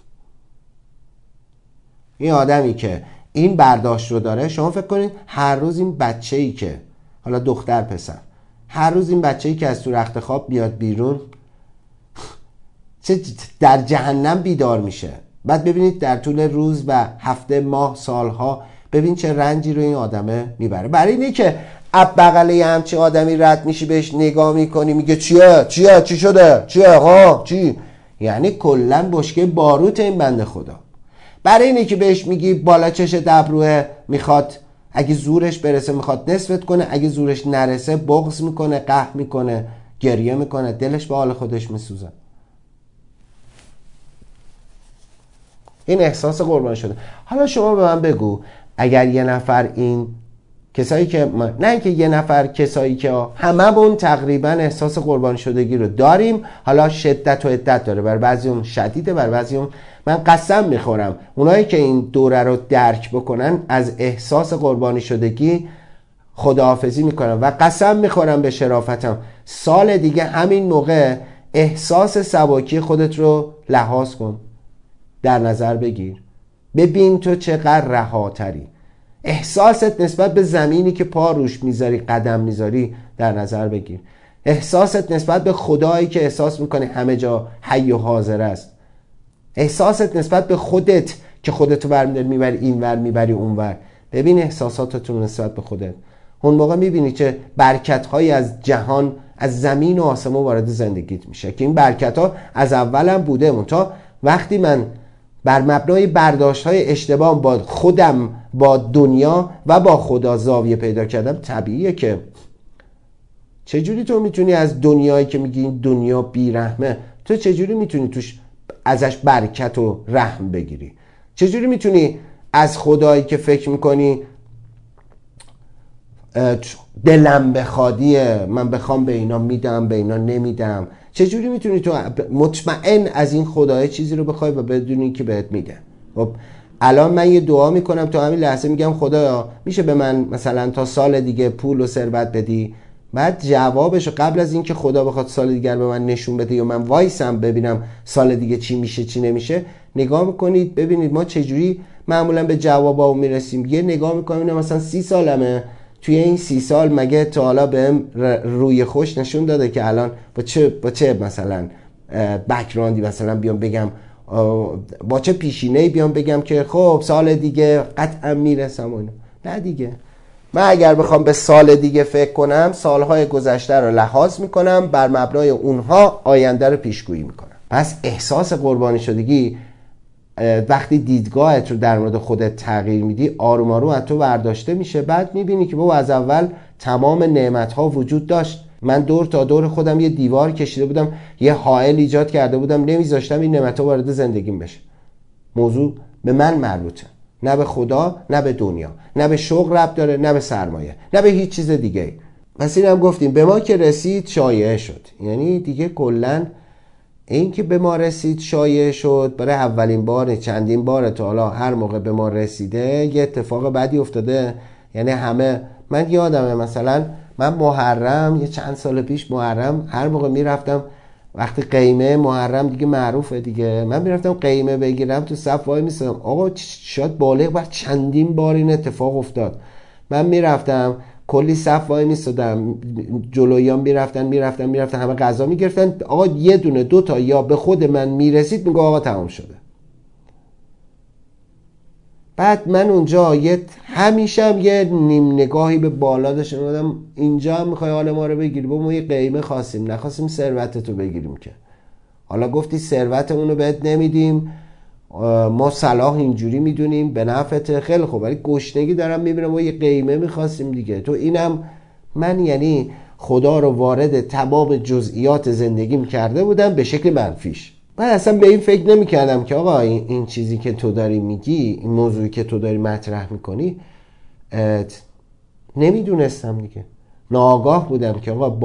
این آدمی که این برداشت رو داره، شما فکر کنید هر روز این بچه‌ای که، حالا دختر پسر، هر روز این بچه‌ای که از تو رخت خواب بیاد بیرون چه در جهنم بیدار میشه. بعد ببینید در طول روز و هفته، ماه، سالها ببین چه رنجی رو این آدمه میبره. برای اینه که اب بغله همچین آدمی رد میشی بهش نگاه میکنی میگه چیه چی شده، چی، یعنی کلن بشکه باروت این بنده خدا. برای اینه که بهش میگی بالا چش دبروه، میخواد اگه زورش برسه میخواد نصفت کنه، اگه زورش نرسه بغض میکنه، قهر میکنه، گریه میکنه، دلش به حال خودش میسوزه. این احساس قربانی شده. حالا شما به من بگو اگر یه نفر، این کسایی که نه اینکه یه نفر، کسایی که هممون تقریبا احساس قربانی شدگی رو داریم، حالا شدت و عدت داره، بر بعضیون شدیده، بر بعضیون، من قسم میخورم اونایی که این دوره رو درک بکنن از احساس قربانی شدگی خداحافظی میکنن و قسم میخورم به شرافتم سال دیگه همین موقع احساس سبکی خودت رو لحاظ کن، در نظر بگیر، ببین تو چقدر رهاتری. احساست نسبت به زمینی که پا روش میذاری، قدم میذاری، در نظر بگیر. احساست نسبت به خدایی که احساس میکنه همه جا حی و حاضر است. احساست نسبت به خودت که خودتو برمیداری میبری اینور، میبری اونور. ببین احساساتتون نسبت به خودت. اون موقع میبینی چه برکت‌هایی از جهان، از زمین و آسمان وارد زندگیت میشه که این برکت‌ها از اولم بوده. تا وقتی من بر مبنای برداشت‌های اشتباه با خودم، با دنیا و با خدا زاویه پیدا کردم، طبیعیه که چجوری تو میتونی از دنیایی که میگی این دنیا بیرحمه، تو چجوری میتونی توش ازش برکت و رحم بگیری؟ چجوری میتونی از خدایی که فکر میکنی دلم بخوادیه، من بخوام به اینا میدم به اینا نمیدم، چجوری میتونی تو مطمئن از این خدای چیزی رو بخوای و بدونی که بهت میده؟ خب الان من یه دعا میکنم، تو همین لحظه میگم خدایا میشه به من مثلا تا سال دیگه پول و ثروت بدی؟ بعد جوابشو قبل از اینکه خدا بخواد سال دیگر به من نشون بده یا من وایسم ببینم سال دیگه چی میشه چی نمیشه، نگاه میکنید ببینید ما چجوری معمولا به جوابا میرسیم. یه نگاه میکنیم مثلا 30 سالمه، توی این 30 سال مگه تا حالا بهم روی خوش نشون داده که الان با چه مثلا بک‌گراندی مثلا بیام بگم، با چه پیشینه‌ای بیام بگم که خب سال دیگه قطعا میرسم و اینا؟ نه دیگه. من اگر بخوام به سال دیگه فکر کنم، سالهای گذشته رو لحاظ میکنم، بر مبنای اونها آینده رو پیشگویی میکنم. پس احساس قربانی شدگی وقتی دیدگاهت رو در مورد خودت تغییر میدی، آروم آروم از تو برداشته میشه. بعد میبینی که بابا از اول تمام نعمت‌ها وجود داشت. من دور تا دور خودم یه دیوار کشیده بودم، یه حائل ایجاد کرده بودم، نمیذاشتم این نعمت‌ها وارد زندگیم بشه. موضوع به من مربوطه، نه به خدا، نه به دنیا، نه به شغل ربط داره، نه به سرمایه، نه به هیچ چیز دیگه. پس اینم گفتیم به ما که رسید شایعه شد. یعنی دیگه کلاً این که به ما رسید شایعه شد، برای اولین بار چندین بار تا حالا هر موقع به ما رسیده یه اتفاق بدی افتاده. یعنی همه، من یادمه مثلا من محرم یه چند سال پیش محرم هر موقع میرفتم، وقتی قیمه محرم دیگه معروفه دیگه، من میرفتم قیمه بگیرم تو صف وای میستم. آقا شاید بالغ بر چندین بار این اتفاق افتاد. من میرفتم کلی صف وای میستادم، جلویام میرفتن همه غذا میگرفتن، آقا یه دونه دو تا یا به خود من میرسید میگه آقا تمام شده. بعد من اونجا همیشه هم یه نیم نگاهی به بالا داشتم، بودم اینجا هم میخوای حال ما رو بگیری؟ با ما یه قیمه خواستیم، نخواستیم ثروتتو بگیریم که. حالا گفتی ثروتمون رو بهت نمیدیم، ما صلاح اینجوری میدونیم به نفعت، خیلی خوب، ولی گشنگی دارم میبینم ما یه قیمه میخواستیم دیگه. تو اینم من یعنی خدا رو وارد تمام جزئیات زندگیم کرده بودم به شکل منفیش. من اصلا به این فکر نمی کردم که آقا این چیزی که تو داری میگی، این موضوعی که تو داری مطرح میکنی، نمیدونستم دیگه. ناآگاه بودم که آقا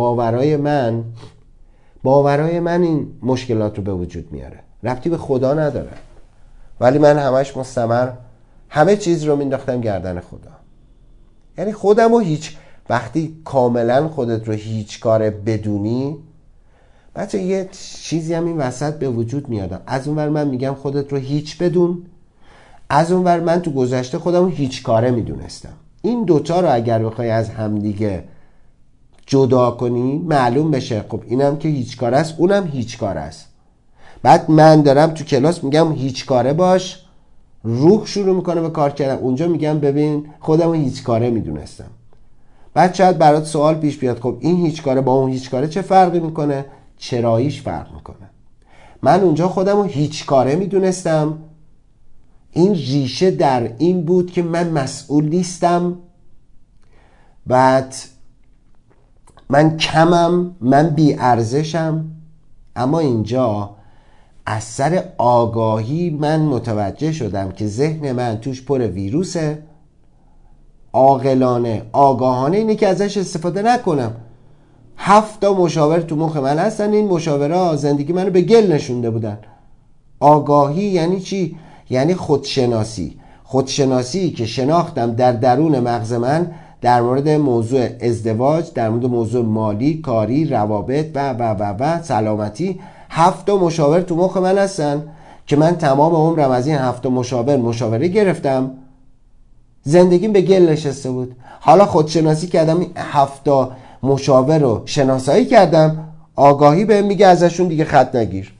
باورای من این مشکلات رو به وجود میاره، ربطی به خدا نداره. ولی من همش مستمر همه چیز رو مینداختم گردن خدا. یعنی خودم رو وقتی کاملا خودت رو هیچ کاره بدونی، بچه یه چیزی هم این وسط به وجود میاد. از اونور من میگم خودت رو هیچ بدون، از اونور من تو گذشته خودم رو هیچ کاره میدونستم. این دوتا رو اگر بخوای از همدیگه جدا کنی معلوم بشه خب اینم که هیچ کاره است اونم هیچ کاره است. بعد من دارم تو کلاس میگم هیچ کاره باش، روح شروع میکنه به کار کردن، اونجا میگم ببین خودم رو هیچ کاره میدونستم. بعد شاید برات سوال پیش بیاد خب این هیچ کاره با اون هیچ کاره چه فرقی میکنه؟ چراییش فرق میکنه. من اونجا خودم رو هیچ کاره میدونستم، این ریشه در این بود که من مسئول نیستم، بعد من کمم، من بی ارزشم. اما اینجا از سر آگاهی من متوجه شدم که ذهن من توش پر ویروسه. عاقلانه آگاهانه اینه که ازش استفاده نکنم. 7 مشاور تو مخ من هستن، این مشاورها زندگی منو به گل نشونده بودن. آگاهی یعنی چی؟ یعنی خودشناسی که شناختم در درون مغز من در مورد موضوع ازدواج، در مورد موضوع مالی، کاری، روابط و سلامتی. 7 مشاور تو مخ من هستن که من تمام عمرم از این 7 مشاوره گرفتم، زندگیم به گل نشسته بود. حالا خودشناسی کردم، 7 مشاور رو شناسایی کردم، آگاهی بهم میگه ازشون دیگه خط نگیر.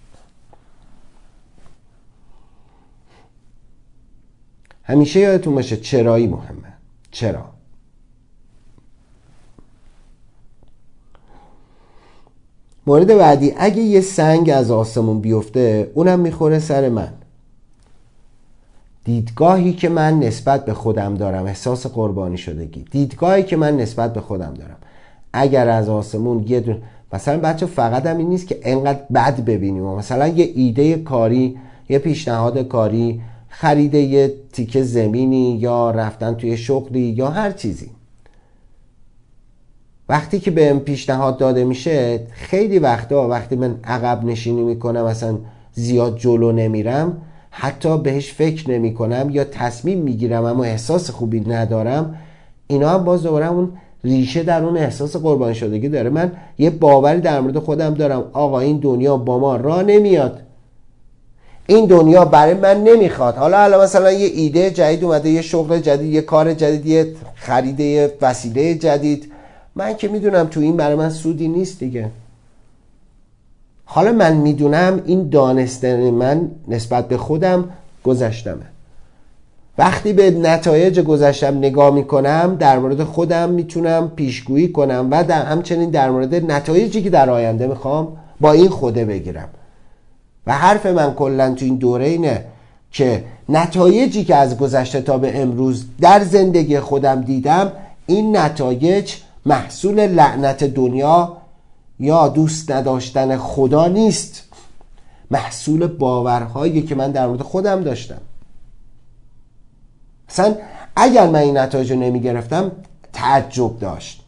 همیشه یادتون باشه چرایی مهمه. چرا؟ مورد بعدی، اگه یه سنگ از آسمون بیفته اونم میخوره سر من. دیدگاهی که من نسبت به خودم دارم، احساس قربانی شدگی، دیدگاهی که من نسبت به خودم دارم. اگر از آسمون یه دونه مثلا بچه فقط هم این نیست که انقدر بد ببینیم، مثلا یه ایده کاری، یه پیشنهاد کاری، خرید یه تیکه زمینی یا رفتن توی شغلی یا هر چیزی، وقتی که بهم پیشنهاد داده میشه، خیلی وقتا وقتی من عقب نشینی میکنم، مثلا زیاد جلو نمیرم، حتی بهش فکر نمی کنم یا تصمیم میگیرم اما احساس خوبی ندارم، اینا هم باز دوباره اون ریشه در اون احساس قربانی شدگی داره. من یه باوری در مورد خودم دارم، آقا این دنیا با ما راه نمیاد، این دنیا برای من نمیخواد. حالا مثلا یه ایده جدید اومده، یه شغل جدید، یه کار جدید، یه خرید یه وسیله جدید، من که میدونم تو این برای من سودی نیست دیگه. حالا من میدونم این دانستن من نسبت به خودم گذشتمه. وقتی به نتایج گذشتم نگاه میکنم، در مورد خودم میتونم پیشگویی کنم و همچنین در مورد نتایجی که در آینده میخوام با این خوده بگیرم. و حرف من کلن تو این دوره اینه که نتایجی که از گذشته تا به امروز در زندگی خودم دیدم، این نتایج محصول لعنت دنیا یا دوست نداشتن خدا نیست، محصول باورهایی که من در مورد خودم داشتم. مثلا اگر من این نتایج رو نمی گرفتم تعجب داشت.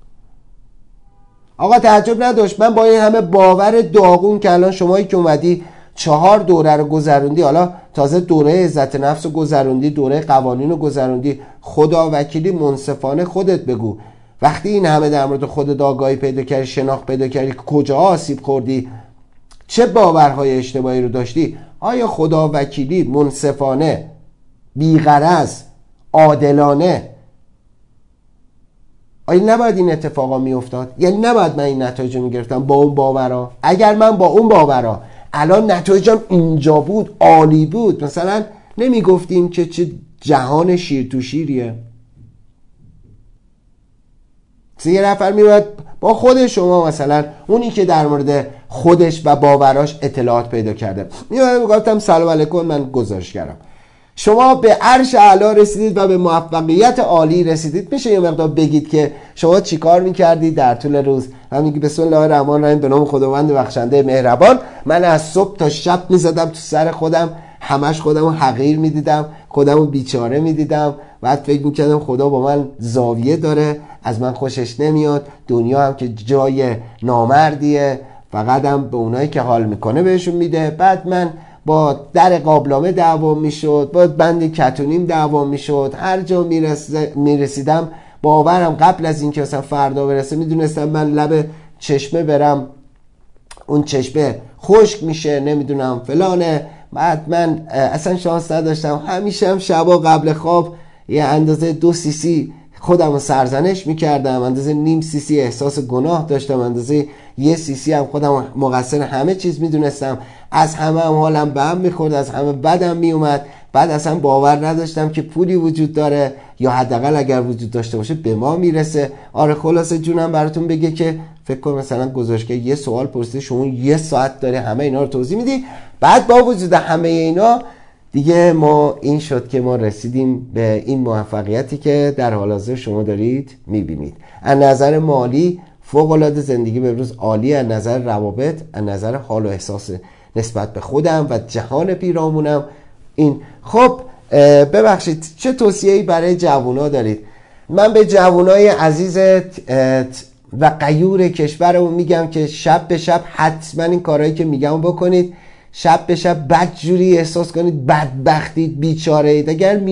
آقا تعجب نداشت، من با این همه باور داغون که الان شمایی که اومدی 4 دوره رو گذروندی، حالا تازه دوره عزت نفس رو گذروندی، دوره قوانین رو گذروندی، خدا وکیلی منصفانه خودت بگو وقتی این همه در مورد خودت آگاهی پیدا کردی، شناخت پیدا کردی، کجا آسیب خوردی، چه باورهای اشتباهی رو داشتی، آیا خدا وکیلی منصفانه، بی‌غرض، عادلانه، آیا نباید این اتفاقا می افتاد؟ یعنی نباید من این نتایج رو می گرفتم با اون باورا؟ اگر من با اون باورا الان نتایجم اینجا بود، عالی بود، مثلا نمی گفتیم که چه جهان شیر تو شیریه؟ یه نفر میاد با خود شما، مثلا اونی که در مورد خودش و باوراش اطلاعات پیدا کرده، میگفتم سلام علیکم، من گزارشگرم، شما به عرش اعلی رسیدید و به موفقیت عالی رسیدید، میشه یه مقدار بگید که شما چی کار میکردید در طول روز؟ من میگی بسم الله الرحمن الرحیم، به نام خداوند بخشنده مهربان. من از صبح تا شب میزدم تو سر خودم، همش خودمو حقیر میدیدم، خودمو بیچاره میدیدم، بعد فکر میکردم خدا با من زاویه داره، از من خوشش نمیاد، دنیا هم که جای نامردیه، فقط هم به اونایی که حال میکنه بهشون میده. بعد من با در قابلمه دعوام میشد، با بند کتونیم دعوام میشد، هر جا میرسیدم باورم قبل از اینکه مثلا فردا برسه میدونستم من لب چشمه برم اون چشمه خشک میشه، نمیدونم فلانه. بعد من اصلا شانس نداشتم، همیشه هم شبا قبل خواب یه اندازه 2 cc خودم رو سرزنش میکردم، اندازه نیم cc احساس گناه داشتم، اندازه 1 cc هم خودم مقصر همه چیز میدونستم، از همه هم حالم به هم میخورد، از همه بدم میومد. بعد اصلا باور نداشتم که پولی وجود داره یا حداقل اگر وجود داشته باشه به ما میرسه. آره خلاصه جونم براتون بگه که فکر کن مثلا گزارشگر یه سوال پرسیده، شما 1 ساعت داری همه اینا رو توضیح میدی. بعد با وجود همه اینا دیگه ما این شد که ما رسیدیم به این موفقیتی که در حال حاضر شما دارید میبینید. از نظر مالی فوق‌العاده زندگی به روز عالی، از نظر روابط، از نظر حال و احساس نسبت به خودم و جهان پیرامونم این. خب ببخشید چه توصیه‌ای برای جوونا دارید؟ من به جوونای عزیز و غیور کشورمون میگم که شب به شب حتما این کارهایی که میگم بکنید. شب به شب بدجوری احساس کنید، بدبختید، بیچاره اید.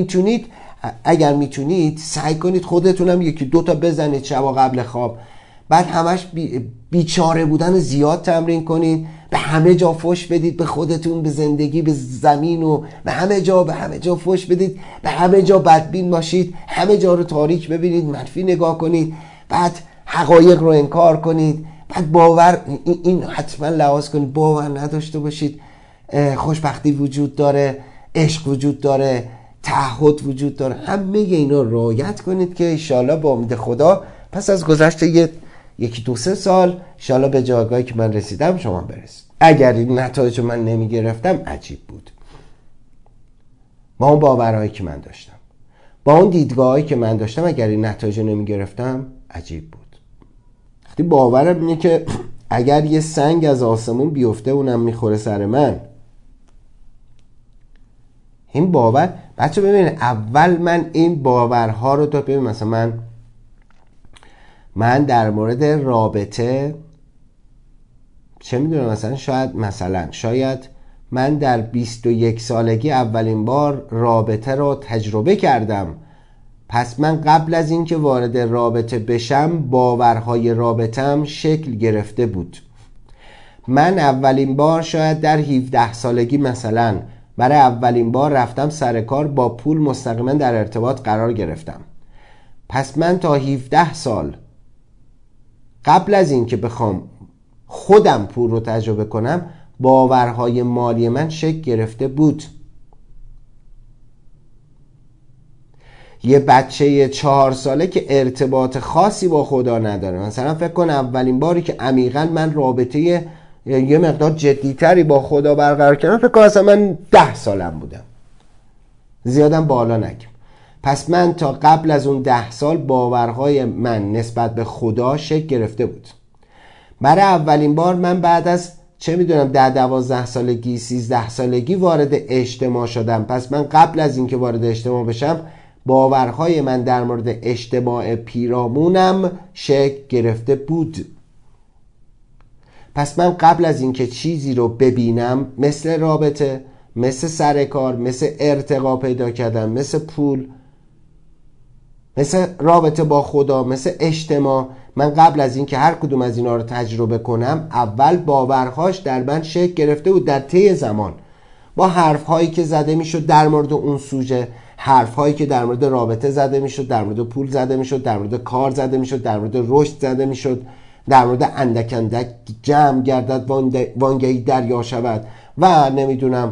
اگر میتونید سعی کنید خودتونم 1-2 تا بزنید شبا قبل خواب. بعد همش بیچاره بودن زیاد تمرین کنید، به همه جا فوش بدید، به خودتون، به زندگی، به زمین و به همه جا فوش بدید، به همه جا بدبین باشید، همه جا رو تاریک ببینید، منفی نگاه کنید، بعد حقایق رو انکار کنید، بعد باور این حتما لحاظ کنید، باور نداشته باشید خوشبختی وجود داره، عشق وجود داره، تعهد وجود داره. همه اینا رعایت کنید که انشالله با امید خدا پس از گذشت 1-2-3 سال انشالله به جایگاهی که من رسیدم شما برسید. اگر این نتایج من نمی گرفتم عجیب بود. با اون باورهایی که من داشتم، با اون دیدگاهایی که من داشتم، اگر این نتایج نمی گرفتم عجیب بود. وقتی باورم اینه که اگر یه سنگ از آسمون بیفته اونم میخوره سر من، این باور بچه ببینید اول من این باورها رو ببین، مثلا من در مورد رابطه چه میدونم، مثلا شاید من در 21 سالگی اولین بار رابطه رو تجربه کردم، پس من قبل از اینکه وارد رابطه بشم باورهای رابطه‌ام شکل گرفته بود. من اولین بار شاید در 17 سالگی مثلا برای اولین بار رفتم سر کار، با پول مستقیما در ارتباط قرار گرفتم، پس من تا 17 سال قبل از اینکه بخوام خودم پول رو تجربه کنم باورهای مالی من شکل گرفته بود. یه بچه 4 ساله که ارتباط خاصی با خدا نداره، مثلا فکر کن اولین باری که عمیقاً من رابطه یه مقدار جدیتری با خدا برقرار کردم، فکر کنم اصلا من 10 سالم بودم، زیادم بالا نگم. پس من تا قبل از اون 10 سال باورهای من نسبت به خدا شکل گرفته بود. برای اولین بار من بعد از چه میدونم 10-12 سالگی 13 سالگی وارد اجتماع شدم، پس من قبل از اینکه وارد اجتماع بشم باورهای من در مورد اجتماع پیرامونم شکل گرفته بود. پس من قبل از اینکه چیزی رو ببینم، مثل رابطه، مثل سر کار، مثل ارتقا پیدا کردن، مثل پول، مثل رابطه با خدا، مثل اجتماع، من قبل از اینکه هر کدوم از اینا رو تجربه کنم اول باورهاش در من شکل گرفته بود در طی زمان، با حرفهایی که زده میشد در مورد اون سوژه، حرفهایی که در مورد رابطه زده میشد، در مورد پول زده میشد، در مورد کار زده میشد، در مورد رشد زده میشد، در مورد اندک اندک جمع گردد وانگهی دریا شود و نمیدونم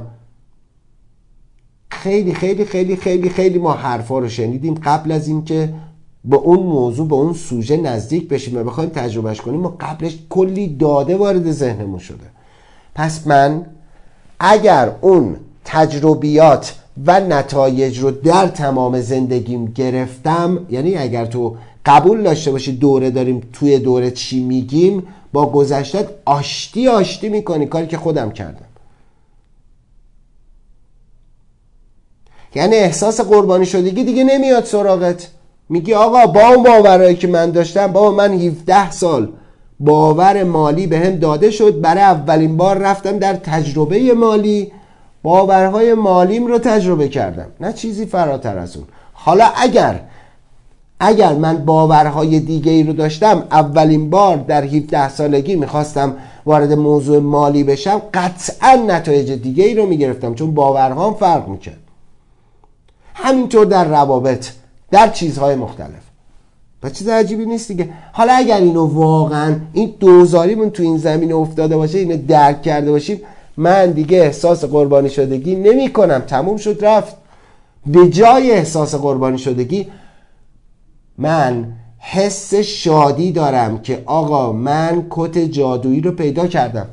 خیلی خیلی خیلی خیلی خیلی ما حرفا رو شنیدیم قبل از اینکه به اون موضوع، به اون سوژه نزدیک بشیم و بخوایم تجربهش کنیم. ما قبلش کلی داده وارد ذهنمون شده. پس من اگر اون تجربیات و نتایج رو در تمام زندگیم گرفتم، یعنی اگر تو قبول داشته باشی دوره داریم، توی دوره چی میگیم، با گذشتت آشتی میکنی، کاری که خودم کردم. یعنی احساس قربانی شدگی دیگه نمیاد سراغت، میگی آقا با اون باورایی که من داشتم، بابا من 17 سال باور مالی بهم داده شد، برای اولین بار رفتم در تجربه مالی، باورهای مالیم رو تجربه کردم، نه چیزی فراتر از اون. حالا اگر من باورهای دیگه ای رو داشتم، اولین بار در 17 سالگی میخواستم وارد موضوع مالی بشم، قطعا نتایج دیگه ای رو میگرفتم، چون باورهام فرق میکرد. همینطور در روابط، در چیزهای مختلف. و چیز عجیبی نیست دیگه. حالا اگر اینو واقعا این دوزاریمون تو این زمینه افتاده باشه، اینو درک کرده باشیم، من دیگه احساس قربانی شدگی نمی کنم، تموم شد رفت. به جای احساس قربانی شدگی من حس شادی دارم که آقا من کت جادویی رو پیدا کردم،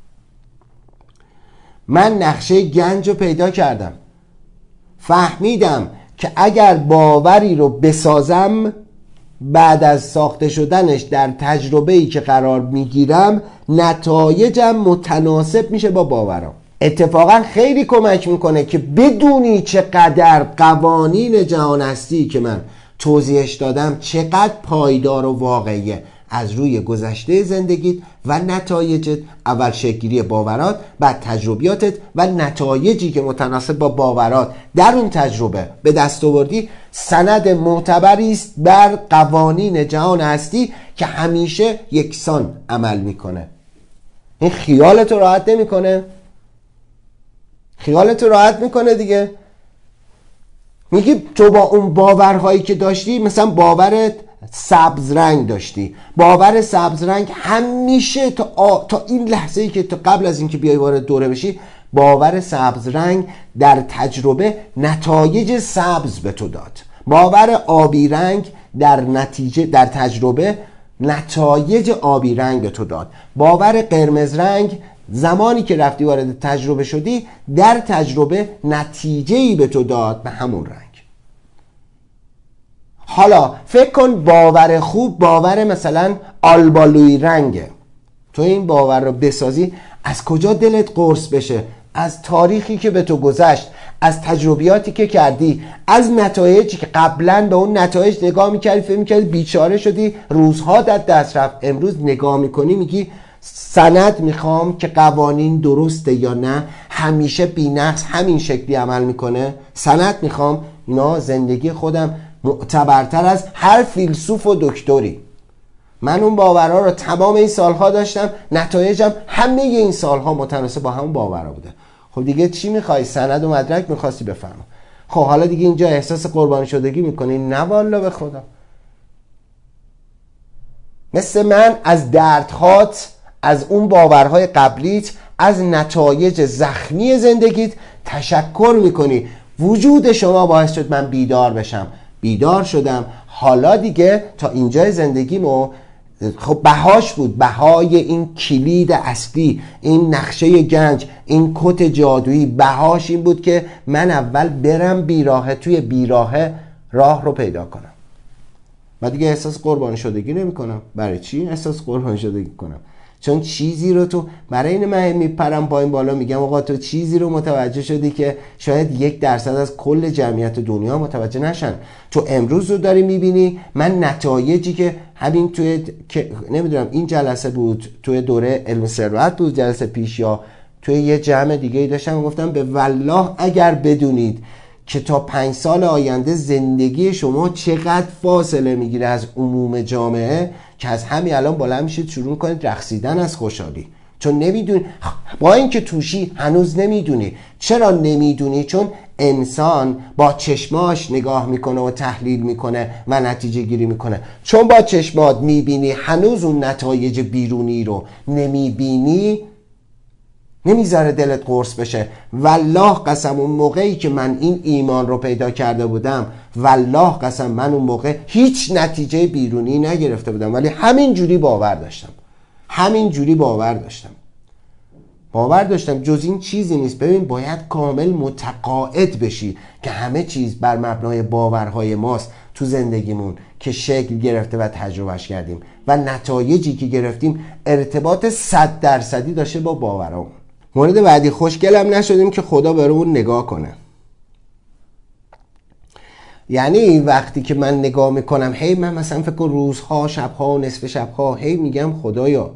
من نقشه گنج رو پیدا کردم، فهمیدم که اگر باوری رو بسازم، بعد از ساخته شدنش در تجربه‌ای که قرار میگیرم نتایجم متناسب میشه با باورم. اتفاقا خیلی کمک میکنه که بدونی چقدر قوانین جهان هستی که من توضیحش دادم چقدر پایدار و واقعیه از روی گذشته زندگیت و نتایجت، اول شکل‌گیری باورات، بعد تجربیاتت و نتایجی که متناسب با باورات در اون تجربه به دست آوردی، سند معتبری است بر قوانین جهان هستی که همیشه یکسان عمل میکنه. این خیالت رو راحت نمیکنه؟ خیالت رو راحت میکنه دیگه. میگی تو با اون باورهایی که داشتی، مثلا باورت سبز رنگ داشتی، باور سبز رنگ همیشه تا این لحظه‌ای که تا قبل از اینکه بیای وارد دوره بشی، باور سبز رنگ در تجربه نتایج سبز به تو داد. باور آبی رنگ در تجربه نتایج آبی رنگ به تو داد. باور قرمز رنگ زمانی که رفتی وارد تجربه شدی، در تجربه نتیجه‌ای به تو داد به همون رنگ. حالا فکر کن باور خوب، باور مثلا آلبالویی رنگه، تو این باور رو بسازی، از کجا دلت قرص بشه؟ از تاریخی که به تو گذشت، از تجربیاتی که کردی، از نتایجی که قبلا به اون نتایج نگاه میکردی فکر میکردی بیچاره شدی، روزها در دست رفت، امروز نگاه میکنی میگی سند میخوام که قوانین درسته یا نه، همیشه بی‌نقص همین شکلی عمل میکنه، سند میخوام اینا زندگی خودم معتبرتر از هر فیلسوف و دکتری. من اون باورها رو تمام این سالها داشتم، نتایجم همه این سالها متناسب با همون باورها بوده. خب دیگه چی میخوای؟ سند و مدرک میخواستی بفهمم. خب حالا دیگه اینجا احساس قربانی شدگی میکنی؟ نه والا به خدا. مثل من از دردهات، از اون باورهای قبلیت، از نتایج زخمی زندگیت تشکر میکنی. وجود شما باعث شد من بیدار بشم، بیدار شدم. حالا دیگه تا اینجای زندگیمو خب بهاش بود، بهای این کلید اصلی، این نقشه گنج، این کت جادویی، بهاش این بود که من اول برم بیراهه، توی بیراهه راه رو پیدا کنم و دیگه احساس قربانی شدگی نمی کنم. برای چی احساس قربانی شدگی کنم؟ چون چیزی رو تو، برای این من میپرم پایین بالا میگم آقا تو چیزی رو متوجه شدی که شاید 1% از کل جمعیت دنیا متوجه نشن. تو امروز رو داری میبینی. من نتایجی که همین توی که نمیدونم این جلسه بود، توی دوره علم ثروت بود جلسه پیش، یا توی یه جمع دیگه ای داشتم و گفتم به والله اگر بدونید که تا 5 سال آینده زندگی شما چقدر فاصله میگیره از عموم جامعه، که از همین الان بالا میشید شروع کنید رقصیدن از خوشحالی. چون نمیدونی، با اینکه توشی هنوز نمیدونی. چرا نمیدونی؟ چون انسان با چشماش نگاه میکنه و تحلیل میکنه و نتیجه گیری میکنه. چون با چشمات میبینی هنوز اون نتایج بیرونی رو نمیبینی، نمیذاره دلت قرص بشه. والله قسم اون موقعی که من این ایمان رو پیدا کرده بودم، والله قسم من اون موقع هیچ نتیجه بیرونی نگرفته بودم، ولی همین جوری باور داشتم، همین جوری باور داشتم. جز این چیزی نیست. ببین باید کامل متقاعد بشی که همه چیز بر مبنای باورهای ماست تو زندگیمون که شکل گرفته و تجربهش کردیم و نتایجی که گرفتیم ارتباط 100% داشته با باورامون. مورد بعدی، خوشگلم نشدیم که خدا برامون نگاه کنه. یعنی وقتی که من نگاه میکنم، هی من مثلا فکر کن روزها، شبها، نصف شبها، هی میگم خدایا،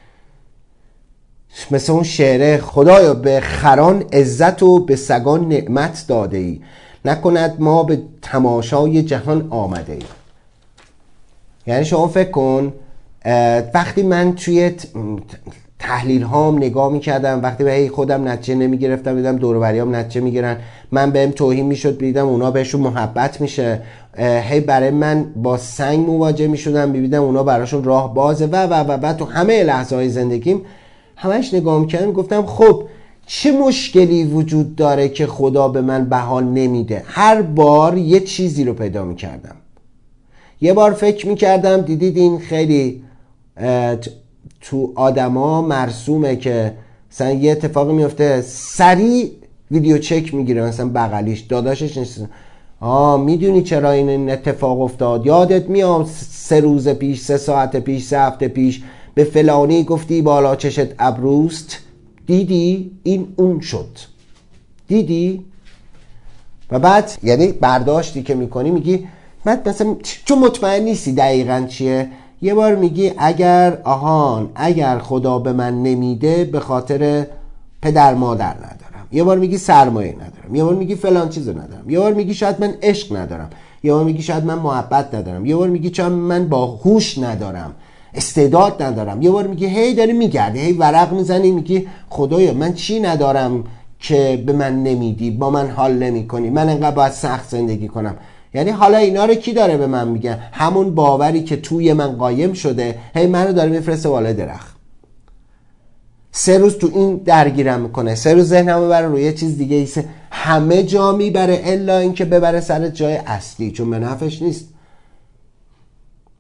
مثل اون شعره، خدایا به خران عزت و به سگان نعمت داده ای، نکند ما به تماشای جهان آمده ای. یعنی شما فکر کن وقتی من توی تحلیل هام نگاه میکردم، وقتی به خودم نتیجه نمیگرفتم، دیدم دور و بریام نتیجه میگیرن، من بهم توهین میشد، دیدم اونا بهشون محبت میشه، هی برای من با سنگ مواجه میشدم، میبینم اونا براشون راه بازه و تو همه لحظه های زندگیم همش نگاه میکردم، گفتم خب چه مشکلی وجود داره که خدا به من بها نمیده؟ هر بار یه چیزی رو پیدا میکردم. یه بار فکر میکردم، دیدید این خیلی تو آدما مرسومه که مثلا یه اتفاقی میفته سریع ویدیو چک میگیره، مثلا بغلیش داداشش نشسته، میدونی چرا این اتفاق افتاد؟ یادت میاد 3 روز پیش، 3 ساعت پیش، 3 هفته پیش به فلانی گفتی بالا چشت ابروست؟ دیدی؟ این اون شد. دیدی؟ و بعد یعنی برداشتی که میکنی میگی بعد مثلا چون مطمئن نیستی دقیقاً چیه، یه بار میگی اگر خدا به من نمیده به خاطر پدر مادر ندارم، یه بار میگی سرمایه ندارم، یه بار میگی فلان چیزو ندارم، یه بار میگی شاید من عشق ندارم، یه بار میگی شاید من محبت ندارم، یه بار میگی چون من باهوش ندارم، استعداد ندارم، یه بار میگی هی داری میگردی، هی ورق میزنی، میگی خدایا من چی ندارم که به من نمیدی، با من حال نمیکنی، من انقدر باید سخت زندگی کنم. یعنی حالا اینا رو کی داره به من میگه؟ همون باوری که توی من قایم شده، هی منو داره میفرسته بالای درخت. 3 روز تو این درگیرم میکنه، 3 روز ذهنمو ببره روی یه چیز دیگه ایسه، همه جا میبره الا اینکه ببره سر جای اصلی، چون به نفعش نیست.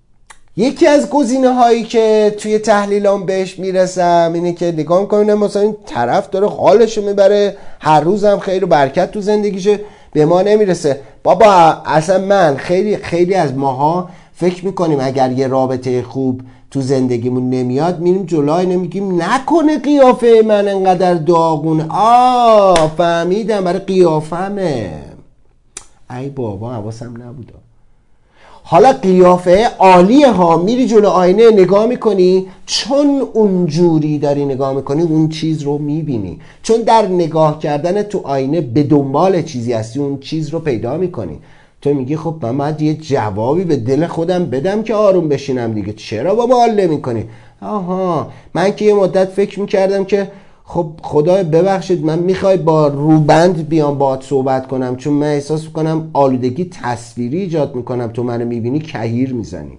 یکی از گزینه هایی که توی تحلیلام بهش میرسم اینه که نگاه میکنم مثلا این طرف داره حالشو میبره، هر روزم خیر و برکت تو زندگیشه، به ما نمیرسه. بابا اصلا من خیلی از ماها فکر میکنیم اگر یه رابطه خوب تو زندگیمون نمیاد میریم جلوی نمیگیم نکنه قیافه من انقدر داغونه. فهمیدم برای قیافمه. ای بابا حواسم نبوده. حالا قیافه عالیه ها، میری جلو آینه نگاه میکنی، چون اونجوری داری نگاه میکنی اون چیز رو میبینی، چون در نگاه کردن تو آینه به دنبال چیزی هستی اون چیز رو پیدا میکنی. تو میگی خب من باید یه جوابی به دل خودم بدم که آروم بشینم دیگه، چرا بابا حال نمیکنی؟ آها من که یه مدت فکر میکردم که خب خدای ببخشید من میخوای با روبند بیام باهات صحبت کنم، چون من احساس میکنم آلودگی تصویری ایجاد میکنم، تو منو میبینی کهیر میزنی.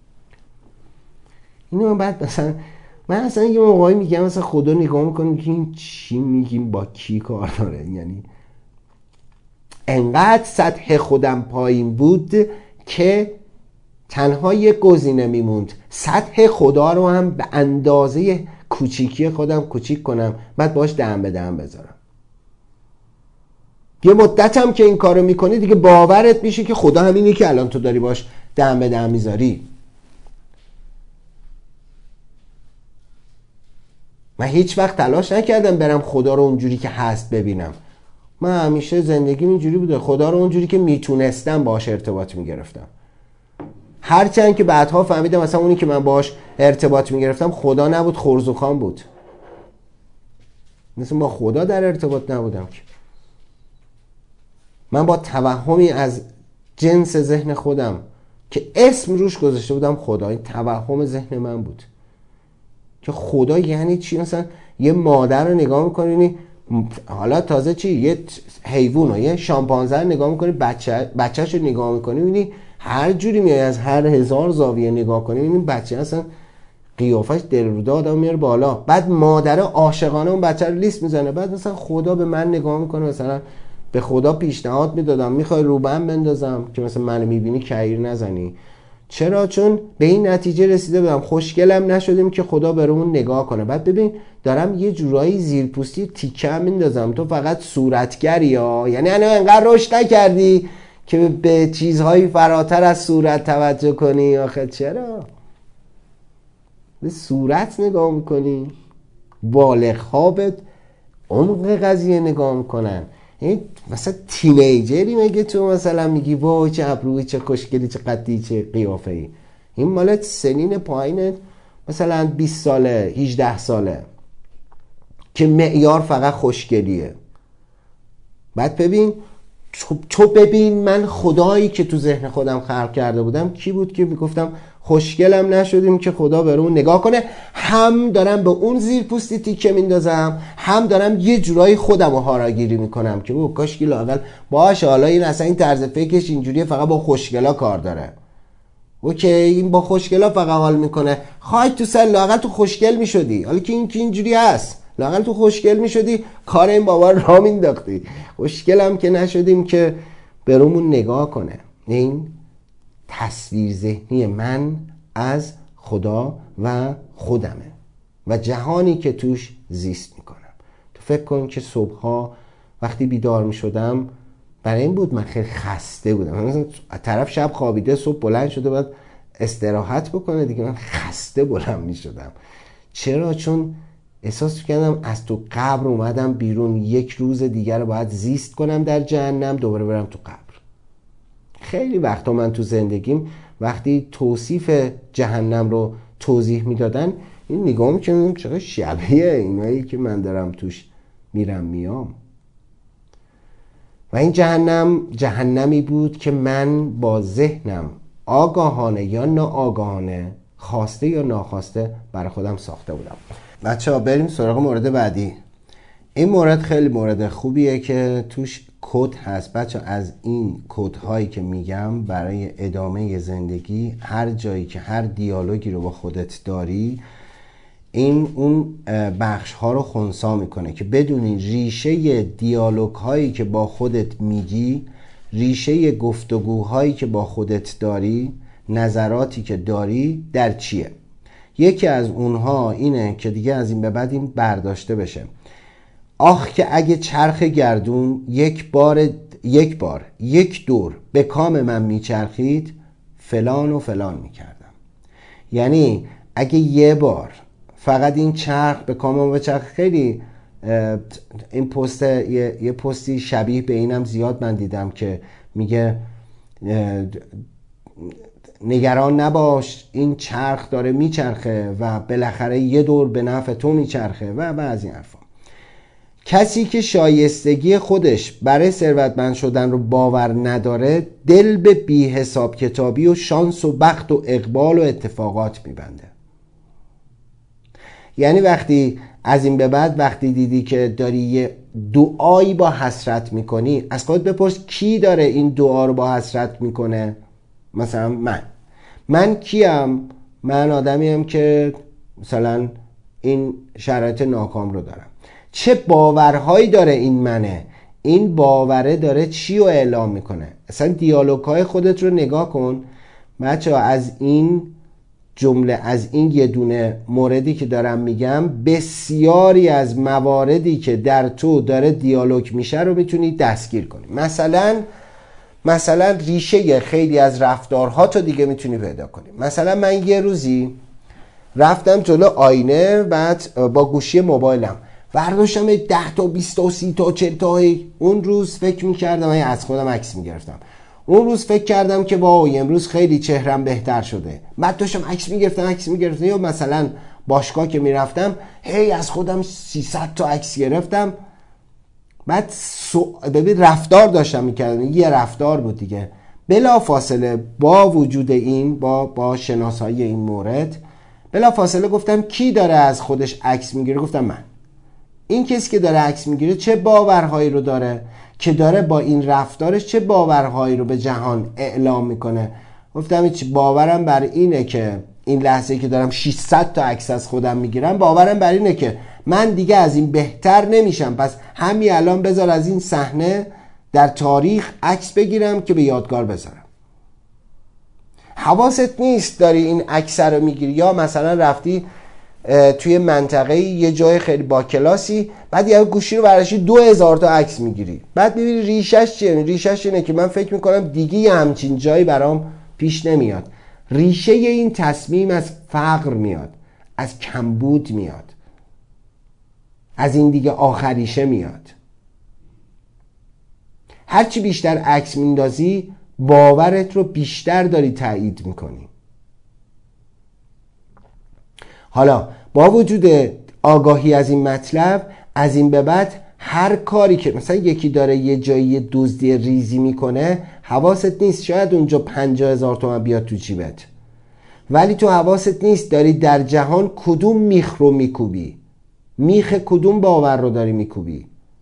اینو من بعد من اصلا یه موقعی میگم مثلا خدا نگاه میکنم که این چی میگیم با کی کار داره. یعنی انقدر سطح خودم پایین بود که تنها یک گزینه میموند، سطح خدا رو هم به اندازه کوچیکی خودم کوچیک کنم، بعد باش دم به دم بذارم. یه مدت هم که این کارو میکنی دیگه باورت میشه که خدا همینی که الان تو داری باش دم به دم میذاری. من هیچ وقت تلاش نکردم برم خدا رو اونجوری که هست ببینم. من همیشه زندگیم اینجوری بوده، خدا رو اونجوری که میتونستم باش ارتباط میگرفتم. هرچند که بعدها فهمیدم مثلا اونی که من باش ارتباط میگرفتم خدا نبود، خرزوخان بود. مثلا با خدا در ارتباط نبودم که. من با توهمی از جنس ذهن خودم که اسم روش گذاشته بودم خدا، این توهم ذهن من بود که خدا یعنی چی. مثلا یه مادر رو نگاه میکنی، حالا تازه چی، یه حیوان رو، یه شامپانزه رو نگاه میکنی، بچه‌ش رو نگاه میکنی میبینی هر جوری میای از هر هزار زاویه نگاه کنی میبینی بچه اصلا قیافش دلربوده آدم میاره بالا. بعد مادر عاشقانه اون بچه رو لیست میزنه. بعد مثلا خدا به من نگاه میکنه، مثلا به خدا پیشنهاد میدادم میخوای روبند بندازم که مثلا منو میبینی کعیر نزنی. چرا؟ چون به این نتیجه رسیده بودم خوشگلم نشدیم که خدا برامون نگاه کنه. بعد ببین دارم یه جورایی زیرپوستی تیکه میندازم، تو فقط صورتگری ها، یعنی انا انقدر رشد نکردی که به چیزهای فراتر از صورت توجه کنی. آخه چرا به صورت نگاه میکنی؟ بالغ ها به عمق قضیه نگاه میکنن. این مثلا تینیجری میگه تو مثلا میگی وای چه ابروی، چه خوشگلی، چه قدی، چه قیافه ای. این مال سنین پایینه، مثلا 20 ساله 18 ساله که معیار فقط خوشگلیه. بعد ببین تو ببین من خدایی که تو ذهن خودم خلق کرده بودم کی بود که میگفتم خوشگلم نشدیم که خدا بر اون نگاه کنه. هم دارم به اون زیر پوستی تیکه میندازم، هم دارم یه جورایی خودم رو هاراگیری میکنم که او کاش که لااقل باشه حالا این اصلا این طرز فکرش اینجوریه، فقط با خوشگلا کار داره. اوکی این با خوشگلا فقط حال میکنه. خواهی تو سر لااقل تو خوشگل میشدی، حالا که این که اینجوری هست لااقل تو خوشگل میشدی کار این بابا را مینداختی. خوشگل هم که نشدیم که برومون نگاه کنه. این تصویر ذهنی من از خدا و خودمه و جهانی که توش زیست میکنم. تو فکر کن که صبحها وقتی بیدار میشدم برای این بود من خیلی خسته بودم. مثلا طرف شب خوابیده صبح بلند شده باید استراحت بکنه دیگه، من خسته بلند میشدم. چرا؟ چون احساس کردم از تو قبر اومدم بیرون، یک روز دیگر رو باید زیست کنم در جهنم، دوباره برم تو قبر. خیلی وقتا من تو زندگیم وقتی توصیف جهنم رو توضیح میدادن این نگاه میکنم چقدر شبیه اینایی که من دارم توش میرم میام. و این جهنمی بود که من با ذهنم آگاهانه یا ناآگاهانه، خواسته یا ناخواسته برای خودم ساخته بودم. بچه‌ها بریم سراغ مورد بعدی. این مورد خیلی مورد خوبیه که توش کد هست. بچه از این کدهایی که میگم برای ادامه زندگی، هر جایی که هر دیالوگی رو با خودت داری این اون بخش ها رو خنثی میکنه که بدونی ریشه دیالوگ هایی که با خودت میگی، ریشه گفتگوهایی که با خودت داری نظراتی که داری در چیه. یکی از اونها اینه که دیگه از این به بعد این برداشته بشه: آخ که اگه چرخ گردون یک دور به کام من میچرخید، فلان و فلان میکردم. یعنی اگه یه بار فقط این چرخ به کام من بچرخ. خیلی این پست، یه پستی شبیه به اینم زیاد من دیدم که میگه نگران نباش، این چرخ داره میچرخه و بالاخره یه دور به نفع تو میچرخه و از این حرفا. کسی که شایستگی خودش برای ثروتمند شدن رو باور نداره، دل به بی حساب کتابی و شانس و بخت و اقبال و اتفاقات میبنده. یعنی وقتی از این به بعد وقتی دیدی که داری یه دعایی با حسرت میکنی، از خودت بپرس کی داره این دعا رو با حسرت میکنه؟ مثلا من کیم؟ من آدمیم که مثلا این شرایط ناکام رو دارم. چه باورهایی داره این منه؟ این باوره داره چی رو اعلام میکنه؟ اصلا دیالوگ های خودت رو نگاه کن بچه ها. از این جمله، از این یه دونه موردی که دارم میگم، بسیاری از مواردی که در تو داره دیالوگ میشه رو میتونی دستگیر کنی. مثلا ریشه خیلی از رفتارها تو دیگه میتونی پیدا کنی. مثلا من یه روزی رفتم جلو آینه، بعد با گوشی موبایلم برداشتم 10 تا 20 تا 30 تا 40 تا. اون روز فکر میکردم از خودم عکس میگرفتم. اون روز فکر کردم که وای امروز خیلی چهرم بهتر شده. بعد داشتم عکس میگرفتم. یا مثلا باشگاه که میرفتم از خودم 300 تا عکس گرفتم. بعد ببین رفتار داشتم میکردم، یه رفتار بود دیگه. بلا فاصله با وجود این، با شناسایی این مورد، بلا فاصله گفتم کی داره از خودش عکس میگیره؟ گفتم من. این کسی که داره عکس میگیره چه باورهایی رو داره که داره با این رفتارش چه باورهایی رو به جهان اعلام میکنه؟ گفتم باورم بر اینه که این لحظه که دارم 600 تا عکس از خودم میگیرم، باورم بر اینه که من دیگه از این بهتر نمیشم. پس همین الان بذار از این صحنه در تاریخ عکس بگیرم که به یادگار بذارم. حواست نیست داری این عکس رو میگیری. یا مثلا رفتی توی منطقه یه جای خیلی با کلاسی، بعد یه گوشی رو برداشتی 2000 تا عکس میگیری. بعد میبینی ریشش چیه؟ ریشش اینه که من فکر میکنم دیگه یه همچین جایی برام پیش نمیاد. ریشه این تصمیم از فقر میاد، از کمبود میاد، از این دیگه آخریشه میاد. هرچی بیشتر عکس میندازی، باورت رو بیشتر داری تایید میکنی. حالا با وجود آگاهی از این مطلب، از این به بعد هر کاری که مثلا یکی داره یه جایی دزدی ریزی میکنه، حواست نیست شاید اونجا 50,000 تومان بیاد تو جیبت، ولی تو حواست نیست داری در جهان کدوم میخ رو میکوبی، میخ کدوم باور رو داری میکوبی.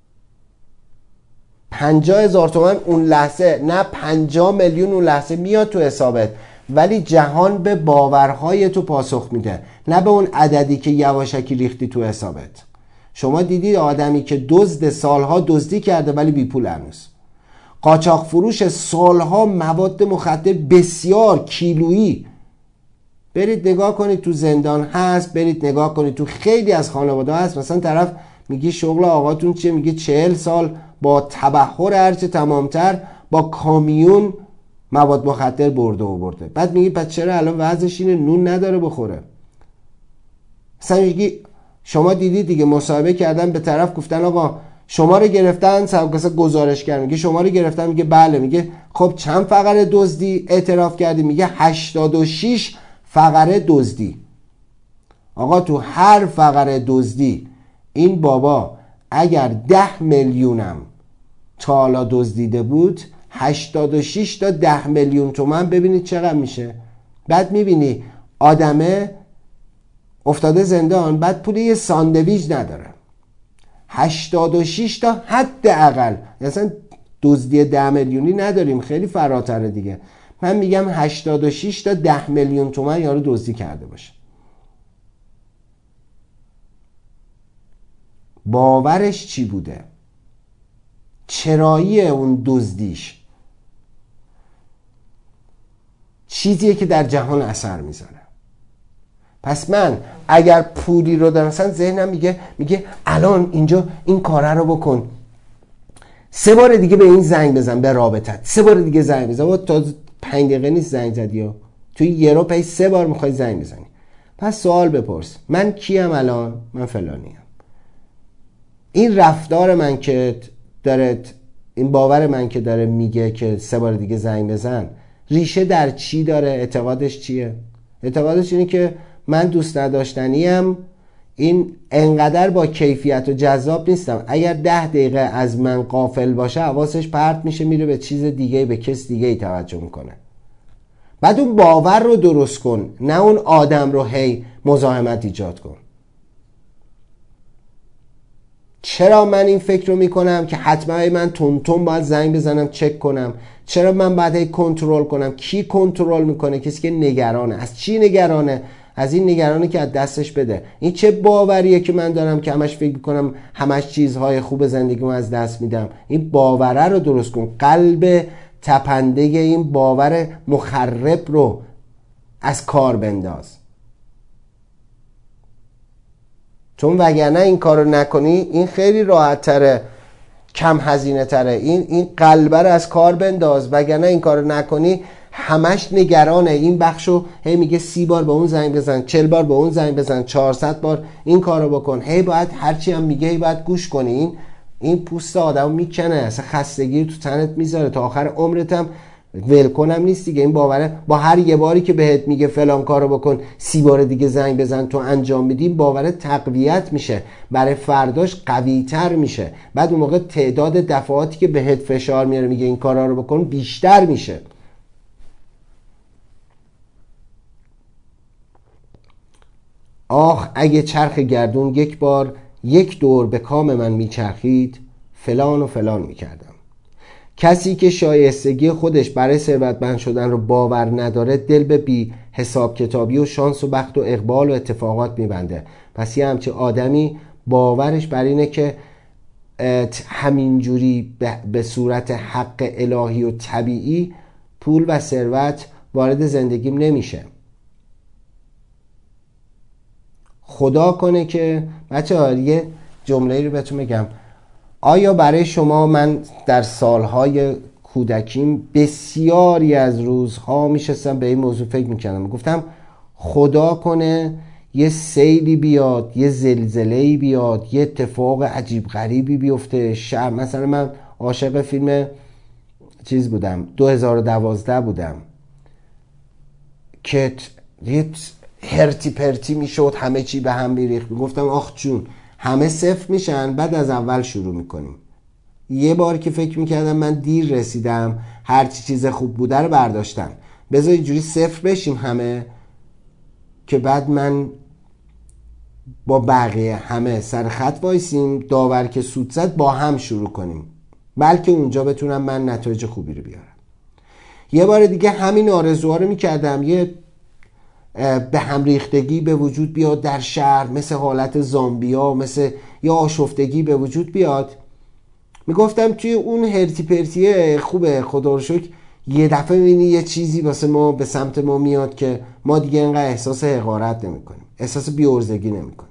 50,000 تومان اون لحظه، نه 50 میلیون اون لحظه میاد تو حسابت، ولی جهان به باورهای تو پاسخ میده، نه به اون عددی که یواشکی ریختی تو حسابت. شما دیدید آدمی که دزد سالها دزدی کرده ولی بی پول هنوز، قاچاق فروش سالها مواد مخدر بسیار کیلویی، برید نگاه کنید تو زندان هست، برید نگاه کنید تو خیلی از خانواده هست. مثلا طرف میگی شغل آقاتون چیه؟ میگه 40 سال با تبحر هرچه تمامتر با کامیون مواد مخدر برده. بعد میگی پس چرا الان وضعش اینه نون نداره بخوره؟ مثلا میگی شما دیدید دیگه، مصاحبه کردن به طرف گفتن آقا شما رو گرفتن، مثلا گزارش کرد میگه شما رو گرفتن، میگه بله، میگه خب چند فقره دزدی اعتراف کردی؟ میگه 86 فقره دزدی. آقا تو هر فقره دزدی این بابا اگر 10 میلیونم تا حالا دزدیده بود، 86 تا 10 میلیون تومان، ببینید چقدر میشه. بعد میبینی آدمه افتاده زندان، بعد پول یه ساندویچ نداره. 86 تا حداقل، مثلا دزدی 10 میلیونی نداریم، خیلی فراتره دیگه. من میگم 86 تا 10 میلیون تومان یارو دزدی کرده باشه. باورش چی بوده؟ چرایی اون دزدیش چیزیه که در جهان اثر میذاره. پس من اگر پولی رو دارم، مثلا ذهنم میگه الان اینجا این کاره رو بکن، 3 بار دیگه به این زنگ بزن، به رابطت 3 بار دیگه زنگ بزن. و تا 5 دقیقه نیست زنگ زدی ها، توی یه رو پی 3 بار میخوای زنگ بزنی. پس سوال بپرس من کیم الان؟ من فلانیم. این رفتار من که داره، این باور من که داره میگه که 3 بار دیگه زنگ بزن، ریشه در چی داره؟ اعتقادش چیه؟ اعتقادش اینه که من دوست نداشتنیم، این انقدر با کیفیت و جذاب نیستم، اگر 10 دقیقه از من غافل باشه حواسش پرت میشه، میره به چیز دیگه، به کس دیگه ای توجه میکنه. بعد اون باور رو درست کن، نه اون آدم رو هی مزاحمت ایجاد کن. چرا من این فکر رو میکنم که حتما من تون باید زنگ بزنم چک کنم؟ چرا من باید هی کنترل کنم؟ کی کنترل میکنه؟ کسی که نگرانه. از چی نگرانه؟ از این نگرانه که از دستش بده. این چه باوریه که من دارم که همش فکر میکنم همش چیزهای خوب زندگیمو از دست میدم؟ این باوره رو درست کن. قلب تپنده این باور مخرب رو از کار بنداز، چون وگرنه این کار رو نکنی این خیلی راحت تره، کم هزینه تره. این قلبه رو از کار بنداز، وگرنه این کار رو نکنی همش نگرانه. این بخشو هی میگه 30 بار به اون زنگ بزن، 40 بار به اون زنگ بزن، 400 بار این کارو بکن، هی باید هرچی هم میگه هی باید گوش کنی. این پوست آدمو میکنه، اصلا خستگی تو تنت میذاره، تا آخر عمرت هم ولکنم نیست دیگه. این باوره با هر یه باری که بهت میگه فلان کارو بکن 30 بار دیگه زنگ بزن تو انجام میدی، باوره تقویت میشه، برای فرداش قوی تر میشه. بعد اون موقع تعداد دفعاتی که بهت فشار میاره میگه این کارا رو بکن بیشتر میشه. آخ اگه چرخ گردون یک بار 1 دور به کام من میچرخید، فلان و فلان میکردم. کسی که شایستگی خودش برای ثروتمند شدن رو باور نداره، دل به بی حساب کتابی و شانس و بخت و اقبال و اتفاقات میبنده. پس یه همچه آدمی باورش بر اینه که همینجوری به صورت حق الهی و طبیعی پول و ثروت وارد زندگیم نمیشه. خدا کنه که بچه‌ها یه جمله‌ای رو بهتون بگم. آیا برای شما، من در سالهای کودکیم بسیاری از روزها میشستم به این موضوع فکر میکردم، گفتم خدا کنه یه سیلی بیاد، یه زلزله‌ای بیاد، یه اتفاق عجیب غریبی بیفته. مثلا من عاشق فیلم چیز بودم، 2012 بودم که یه هرتی پرتی میشد، همه چی به هم میریخت. گفتم آخ جون، همه صفر میشن، بعد از اول شروع میکنیم. یه بار که فکر میکردم من دیر رسیدم، هرچی چیز خوب بوده رو برداشتم، بذار اینجوری صفر بشیم همه، که بعد من با بقیه همه سر خط وایسیم، داور که سود زد با هم شروع کنیم، بلکه اونجا بتونم من نتایج خوبی رو بیارم. یه بار دیگه همین آرزوها رو میکردم، یه به هم ریختگی به وجود بیاد در شهر، مثل حالت زامبیا، مثل یا آشفتگی به وجود بیاد. میگفتم توی اون هرتی پرتیه خوبه، خدا رو شکر یه دفعه میبینی یه چیزی واسه ما به سمت ما میاد که ما دیگه اینقدر احساس حقارت نمی کنیم، احساس بی‌عرضگی نمی کنیم.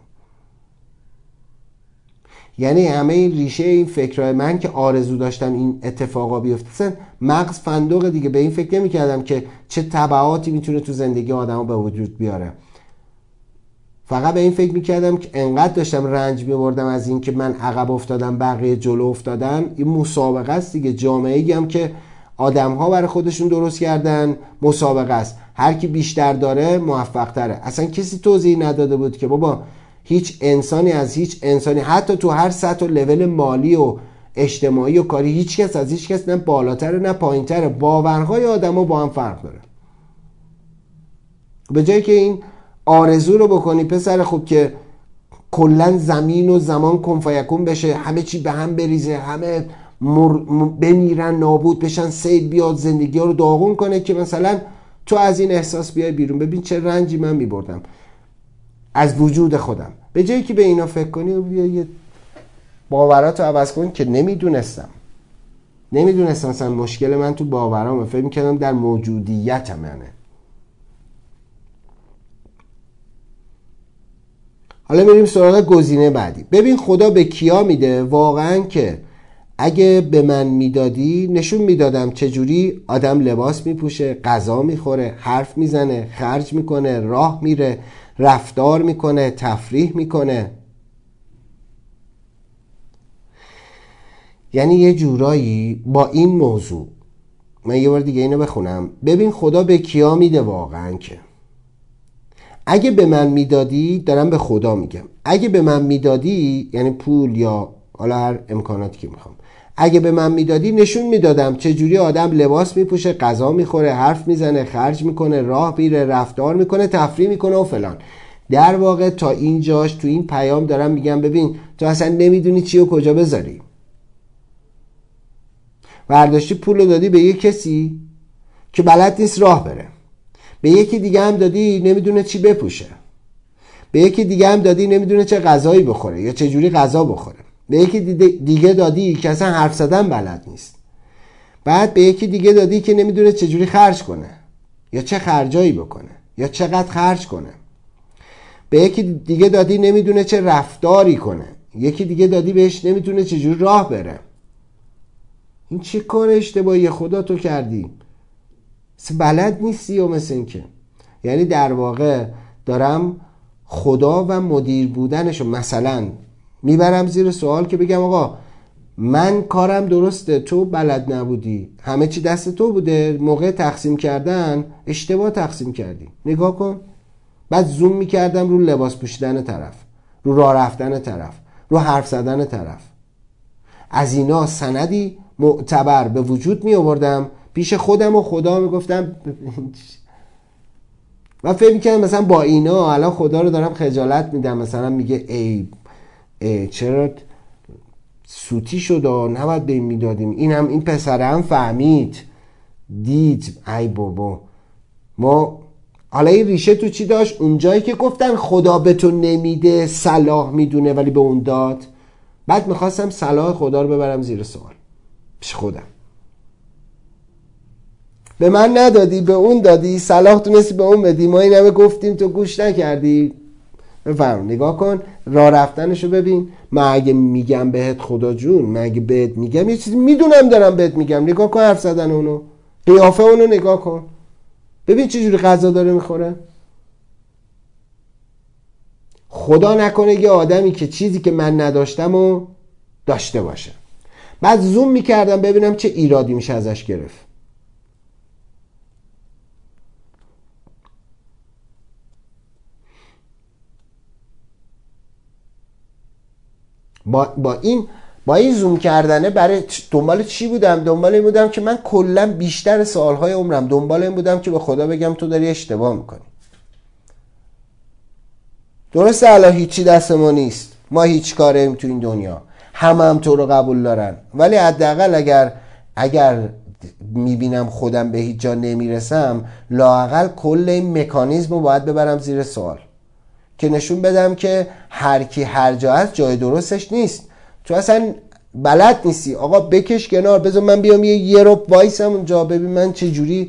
یعنی همه این ریشه این فکرهای من که آرزو داشتم این اتفاقا بیفته، مغز فندق دیگه، به این فکر نمی کردم که چه تبعاتی میتونه تو زندگی آدمو به وجود بیاره. فقط به این فکر میکردم که انقدر داشتم رنج میبردم از این که من عقب افتادم بقیه جلو افتادن. این مسابقه است دیگه، جامعه‌ای هم که آدم‌ها برای خودشون درست کردن، مسابقه است، هر کی بیشتر داره موفق تره. اصلا کسی توضیح نداده بود که بابا هیچ انسانی از هیچ انسانی، حتی تو هر سطح و لول مالی و اجتماعی و کاری، هیچ کس از هیچ کس نه بالاتره نه پایینتره. باورهای آدم‌ها با هم فرق داره. به جایی که این آرزو رو بکنی پسر خوب که کلن زمین و زمان کن فیکون بشه، همه چی به هم بریزه، همه بمیرن، نابود بشن، سیل بیاد زندگی ها رو داغون کنه، که مثلا تو از این احساس بیای بیرون. ببین چه رنجی من میبردم از وجود خودم. به جایی که به اینا فکر کنی و بیا باوراتو عوض کن. که نمیدونستم مثلا مشکل من تو باورامه، فکر میکردم در موجودیت منه. حالا میریم سراغ گزینه بعدی. ببین خدا به کیا میده؟ واقعا که اگه به من میدادی نشون میدادم چجوری آدم لباس میپوشه، غذا میخوره، حرف میزنه، خرج میکنه، راه میره، رفتار میکنه، تفریح میکنه. یعنی یه جورایی با این موضوع، من یه بار دیگه اینو بخونم. ببین خدا به کیا میده واقعا که اگه به من میدادی، دارم به خدا میگم، اگه به من میدادی یعنی پول یا حالا هر امکاناتی که میخوام، اگه به من میدادی نشون میدادم چجوری آدم لباس میپوشه، غذا میخوره، حرف میزنه، خرج میکنه، راه میره، رفتار میکنه، تفریح میکنه و فلان. در واقع تا اینجاش تو این پیام دارم میگم ببین تو اصلا نمیدونی چی و کجا بذاری. برداشتی پول رو دادی به یه کسی که بلد نیست راه بره، به یکی دیگه هم دادی نمیدونه چی بپوشه، به یکی دیگه هم دادی نمیدونه چه غذایی بخوره یا چه جوری غذا بخوره، به یکی دیگه دادی که اصلا حرف زدن بلد نیست، بعد به یکی دیگه دادی که نمیدونه چه جوری خرج کنه یا چه خرجایی بکنه یا چقدر خرج کنه، به یکی دیگه دادی نمیدونه چه رفتاری کنه، یکی دیگه دادی بهش نمیدونه چه جوری راه بره. این چه کار اشتباهی خدا تو کردی؟ بلد نیستی و مثل این که یعنی در واقع دارم خدا و مدیر بودنشو مثلا میبرم زیر سوال که بگم آقا من کارم درسته، تو بلد نبودی، همه چی دست تو بوده، موقع تقسیم کردن اشتباه تقسیم کردی. نگاه کن. بعد زوم میکردم رو لباس پوشیدن طرف، رو راه رفتن طرف، رو حرف زدن طرف، از اینا سندی معتبر به وجود می آوردم پیش خودم و خدا میگفتم و فکر میکنم مثلا با اینا الان خدا رو دارم خجالت میدم، مثلا میگه ای چرا سوتی شد و نباید به این میدادیم، این پسره هم فهمید دید ای بابا. ما حالا این ریشه تو چی داشت؟ اونجایی که گفتن خدا به تو نمیده صلاح میدونه ولی به اون داد. بعد میخواستم صلاح خدا رو ببرم زیر سوال پیش خودم. به من ندادی، به اون دادی، صلاح تونستی به اون بدی، ما این همه گفتیم تو گوش نکردی. بفهم نگاه کن راه رفتنشو ببین. من اگه میگم بهت خدا جون، من اگه بهت میگم یه چیزی میدونم دارم بهت میگم، نگاه کن حرف زدن اونو، قیافه اونو نگاه کن، ببین چه جوری غذا داره میخوره. خدا نکنه یه آدمی که چیزی که من نداشتم و داشته باشه. بعد زوم میکردم ببینم چه ایرادی میشه ازش گرفت. با این زوم کردنه برای دنبال چی بودم؟ دنبال این بودم که من کلا بیشتر سالهای عمرم دنبال این بودم که به خدا بگم تو داری اشتباه میکنی. درسته الان هیچی دست ما نیست، ما هیچ کاریم تو این دنیا، هم تو رو قبول دارن، ولی حداقل اگر میبینم خودم به هیچ جا نمیرسم، لااقل کل این مکانیزم رو باید ببرم زیر سوال که نشون بدم که هر کی هر جا هست جای درستش نیست. تو اصلا بلد نیستی، آقا بکش کنار، بذار من بیام یه رب وایسم اونجا ببین من چه جوری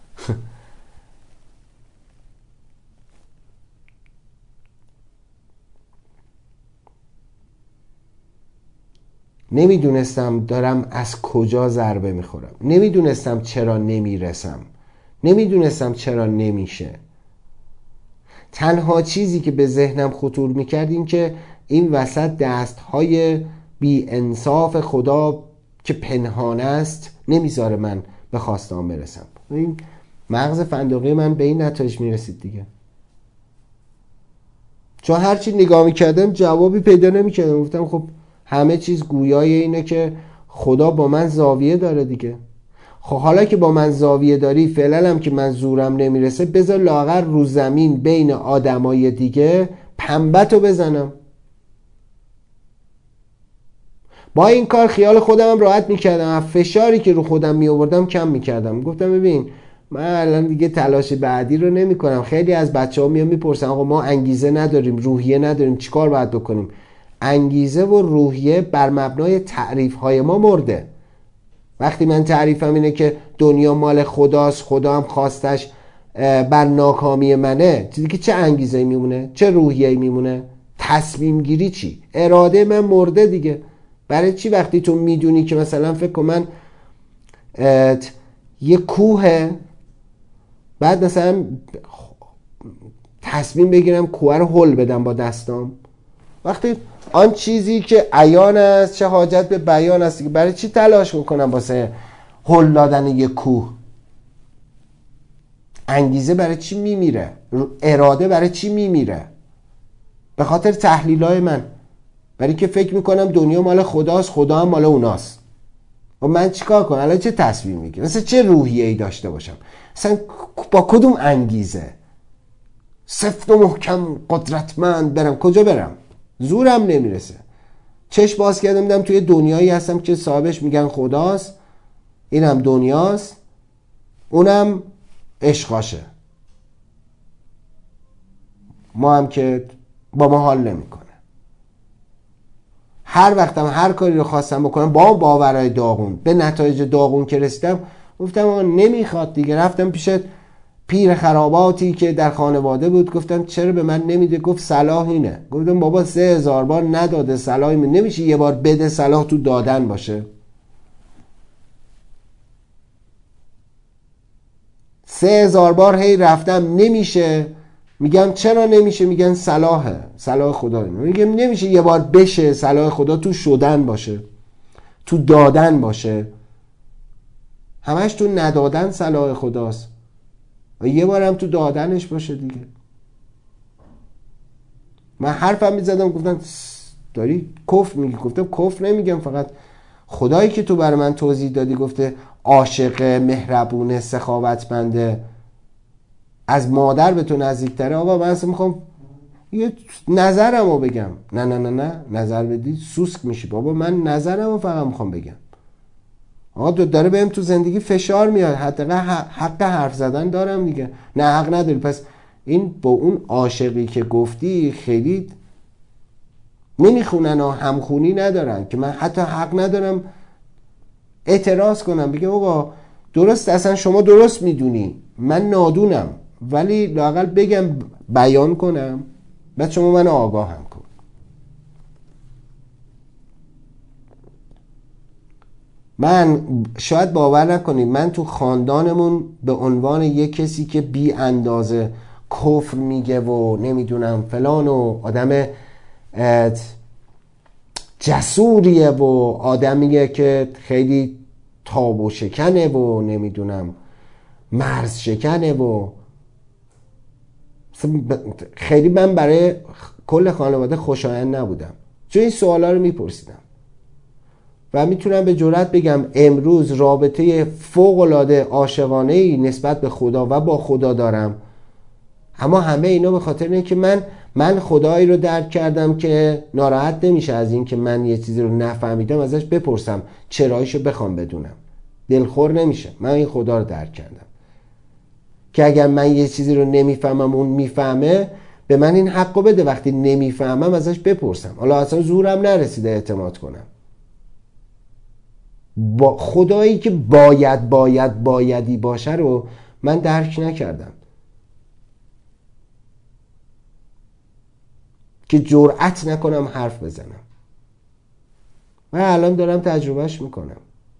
نمیدونستم دارم از کجا ضربه میخورم، نمیدونستم چرا نمیرسم، نمیدونستم چرا نمیشه. تنها چیزی که به ذهنم خطور میکرد این که این وسط دستهای بی انصاف خدا که پنهان است نمیذاره من به خواستم برسم. این مغز فندقی من به این نتایج میرسید دیگه، چون هرچی نگاه میکردم جوابی پیدا نمیکردم. گفتم خب همه چیز گویای اینه که خدا با من زاویه داره دیگه. خب حالا که با من زاویه داری، فعلا هم که من زورم نمیرسه، بذار لاغر رو زمین بین آدمای دیگه پنبتو بزنم. با این کار خیال خودم هم راحت میکردم، فشاری که رو خودم میآوردم کم میکردم. گفتم ببین من الان دیگه تلاش بعدی رو نمی کنم. خیلی از بچه‌ها میان میپرسن آقا ما انگیزه نداریم، روحیه نداریم، چیکار باید بکنیم؟ انگیزه و روحیه بر مبنای تعریف‌های ما مرده. وقتی من تعریفم اینه که دنیا مال خداست، خدا هم خواستش بر ناکامی منه، چیزی که چه انگیزه‌ای میمونه؟ چه روحیه‌ای میمونه؟ تصمیم گیری چی؟ اراده من مرده دیگه. برای چی وقتی تو میدونی که مثلا فکر کن من یه کوه، بعد مثلا تصمیم بگیرم کوه رو هل بدم با دستام، وقتی آن چیزی که عیان است چه حاجت به بیان است که برای چی تلاش میکنم واسه هل دادن یه کوه؟ انگیزه برای چی میمیره؟ اراده برای چی میمیره؟ به خاطر تحلیلای من، برای که فکر میکنم دنیا مال خداست، خدا هم مال اوناست. و من چیکار کنم؟ الان چه تصمیم میگیرم؟ مثلا چه روحیه‌ای داشته باشم؟ مثلا با کدوم انگیزه؟ سفت و محکم قدرتمند برم کجا برم؟ زورم نمیرسه. چشم باز کردم دیدم توی دنیایی هستم که صاحبش میگن خداست، اینم دنیاست، اونم عشقاشه، ما هم که با ما حال نمیکنه. هر وقتم هر کاری رو خواستم بکنم با باورهای داغون، به نتایج داغون که رسیدم گفتم نمیخواد دیگه. رفتم پیش پیر خراباتی که در خانواده بود، گفتم چرا به من نمیده؟ گفت صلاح اینه. گفتم بابا 3000 بار نداده، صلاح اینه، نمیشه یه بار بده صلاح تو دادن باشه؟ 3000 بار هی رفتم نمیشه، میگم چرا نمیشه؟ میگن صلاحه، صلاح خدا. میگم نمیشه یه بار بشه صلاح خدا تو شدن باشه، تو دادن باشه؟ همش تو ندادن صلاح خداست و یه بارم تو دادنش باشه دیگه. من حرفم میزدم گفتن داری کفر میگی. گفتم کفر نمیگم، فقط خدایی که تو برای من توضیح دادی گفته عاشق، مهربونه، سخاوتمنده، از مادر به تو نزدیکتره. آقا من اصلا میخوام یه نظرمو بگم. نه نه نه نه، نظر بدی سوسک میشی. بابا من نظرمو فقط میخوام بگم. آقا داره بهم تو زندگی فشار میاد، حداقل حق حرف زدن دارم دیگه. نه حق نداری. پس این با اون عاشقی که گفتی خیلی نمیخونن و همخونی ندارن که من حتی حق ندارم اعتراض کنم بگم آقا درست، اصلا شما درست میدونی من نادونم، ولی لااقل بگم، بیان کنم، بعد شما من آگاهم کن. من شاید باور نکنید من تو خاندانمون به عنوان یک کسی که بی اندازه کفر میگه و نمیدونم فلان و آدم جسوریه و آدمیه که خیلی تاب و شکنه و نمیدونم مرز شکنه و خیلی من برای کل خانواده خوشایند نبودم، چون این سوالا رو میپرسیدم. و میتونم به جرئت بگم امروز رابطه فوق‌العاده عاشقانه‌ای نسبت به خدا و با خدا دارم، اما همه اینا به خاطر اینه که من خدایی رو درک کردم که ناراحت نمیشه از این که من یه چیزی رو نفهمیدم ازش بپرسم، چراییشو بخوام بدونم، دلخور نمیشه. من این خدا رو درک کردم که اگر من یه چیزی رو نمیفهمم اون میفهمه، به من این حقو بده وقتی نمیفهمم ازش بپرسم. حالا اصلا زورم نرسیده اعتماد کنم. با خدایی که بایدی باشه رو من درک نکردم که جرأت نکنم حرف بزنم. من الان دارم تجربهش میکنم.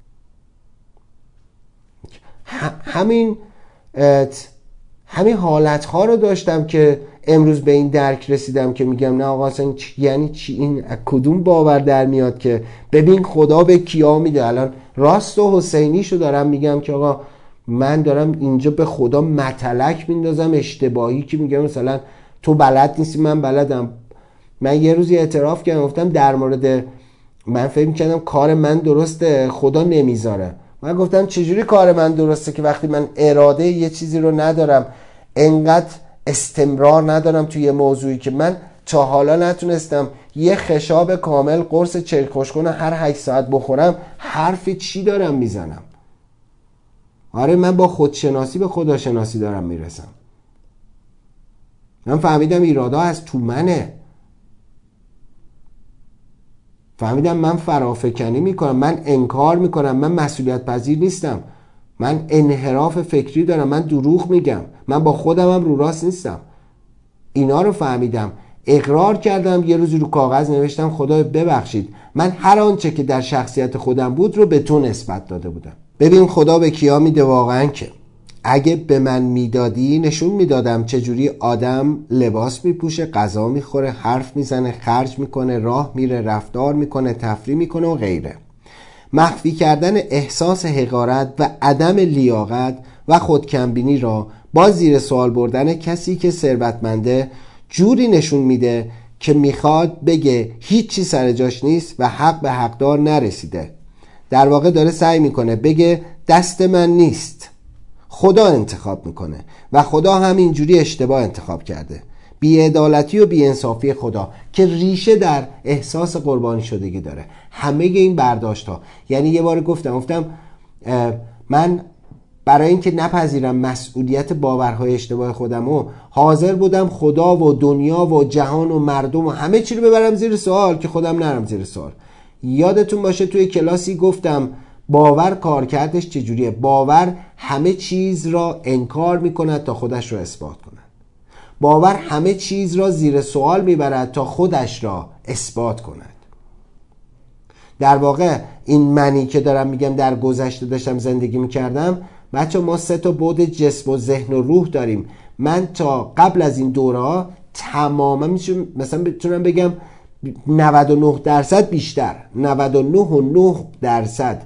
همین حالتها رو داشتم که امروز به این درک رسیدم که میگم نه آقا اصلا یعنی چی؟ این کدوم باور در میاد که ببین خدا به کیا میده؟ الان راست و حسینیشو دارم میگم که آقا من دارم اینجا به خدا متلک میندازم اشتباهی که میگم مثلا تو بلد نیستی من بلدم. من یه روزی اعتراف کردم گفتم در مورد من فکر می‌کردم کار من درسته خدا نمیذاره. من گفتم چجوری کار من درسته که وقتی من اراده یه چیزی رو ندارم، انقدر استمرار ندارم توی یه موضوعی که من تا حالا نتونستم یه خشاب کامل قرص چرک خوشگون هر 8 ساعت بخورم، حرف چی دارم میزنم؟ آره من با خودشناسی به خداشناسی دارم میرسم. من فهمیدم ایرادا از تو منه، فهمیدم من فرافکنی میکنم، من انکار میکنم، من مسئولیت پذیر نیستم، من انحراف فکری دارم، من دروغ میگم، من با خودم هم رو راست نیستم. اینا رو فهمیدم. اقرار کردم، یه روزی رو کاغذ نوشتم خدای ببخشید من هر آنچه که در شخصیت خودم بود رو به تو نسبت داده بودم. ببین خدا به کیا میده واقعا، که اگه به من میدادی نشون میدادم چجوری آدم لباس میپوشه، غذا میخوره، حرف میزنه، خرج میکنه، راه میره، رفتار میکنه، تفریح میکنه و غیره. مخفی کردن احساس حقارت و عدم لیاقت و خودکمبینی را با زیر سوال بردن کسی که ثروتمنده جوری نشون میده که میخواد بگه هیچی سر جاش نیست و حق به حقدار نرسیده. در واقع داره سعی میکنه بگه دست من نیست، خدا انتخاب میکنه و خدا همینجوری اشتباه انتخاب کرده. بی‌عدالتی و بی‌انصافی خدا که ریشه در احساس قربانی شدگی داره. همه این برداشت ها، یعنی یه بار گفتم من برای اینکه نپذیرم مسئولیت باورهای اشتباه خودمو حاضر بودم خدا و دنیا و جهان و مردم و همه چی رو ببرم زیر سوال که خودم نرم زیر سوال. یادتون باشه توی کلاسی گفتم باور کارکردش چجوریه. باور همه چیز را انکار میکند تا خودش را اثبات کند. باور همه چیز را زیر سوال میبرد تا خودش را اثبات کند. در واقع این منی که دارم میگم در گذشته داشتم زندگی میکردم. بچه ما 3 بعد جسم و ذهن و روح داریم. من تا قبل از این دوره تماما مثلا بتونم بگم 99% بیشتر 99.9%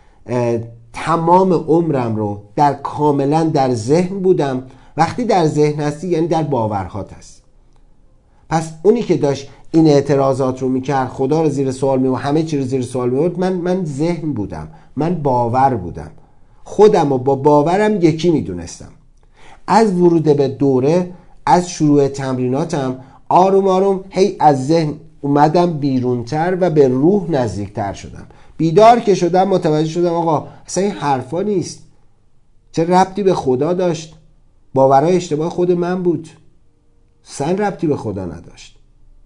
تمام عمرم رو کاملا در ذهن بودم. وقتی در ذهن هستی یعنی در باورهات هست. پس اونی که داشت این اعتراضات رو میکرد، خدا رو زیر سوال میبرد، همه چی رو زیر سوال میبرد، من ذهن بودم، من باور بودم. خودم رو با باورم یکی میدونستم. از ورود به دوره، از شروع تمریناتم آروم آروم هی از ذهن اومدم بیرونتر و به روح نزدیکتر شدم. بیدار که شدم متوجه شدم آقا اصلا این حرفا نیست. چه ربطی به خدا داشت؟ باورهای اشتباه خود من بود، اصلا ربطی به خدا نداشت.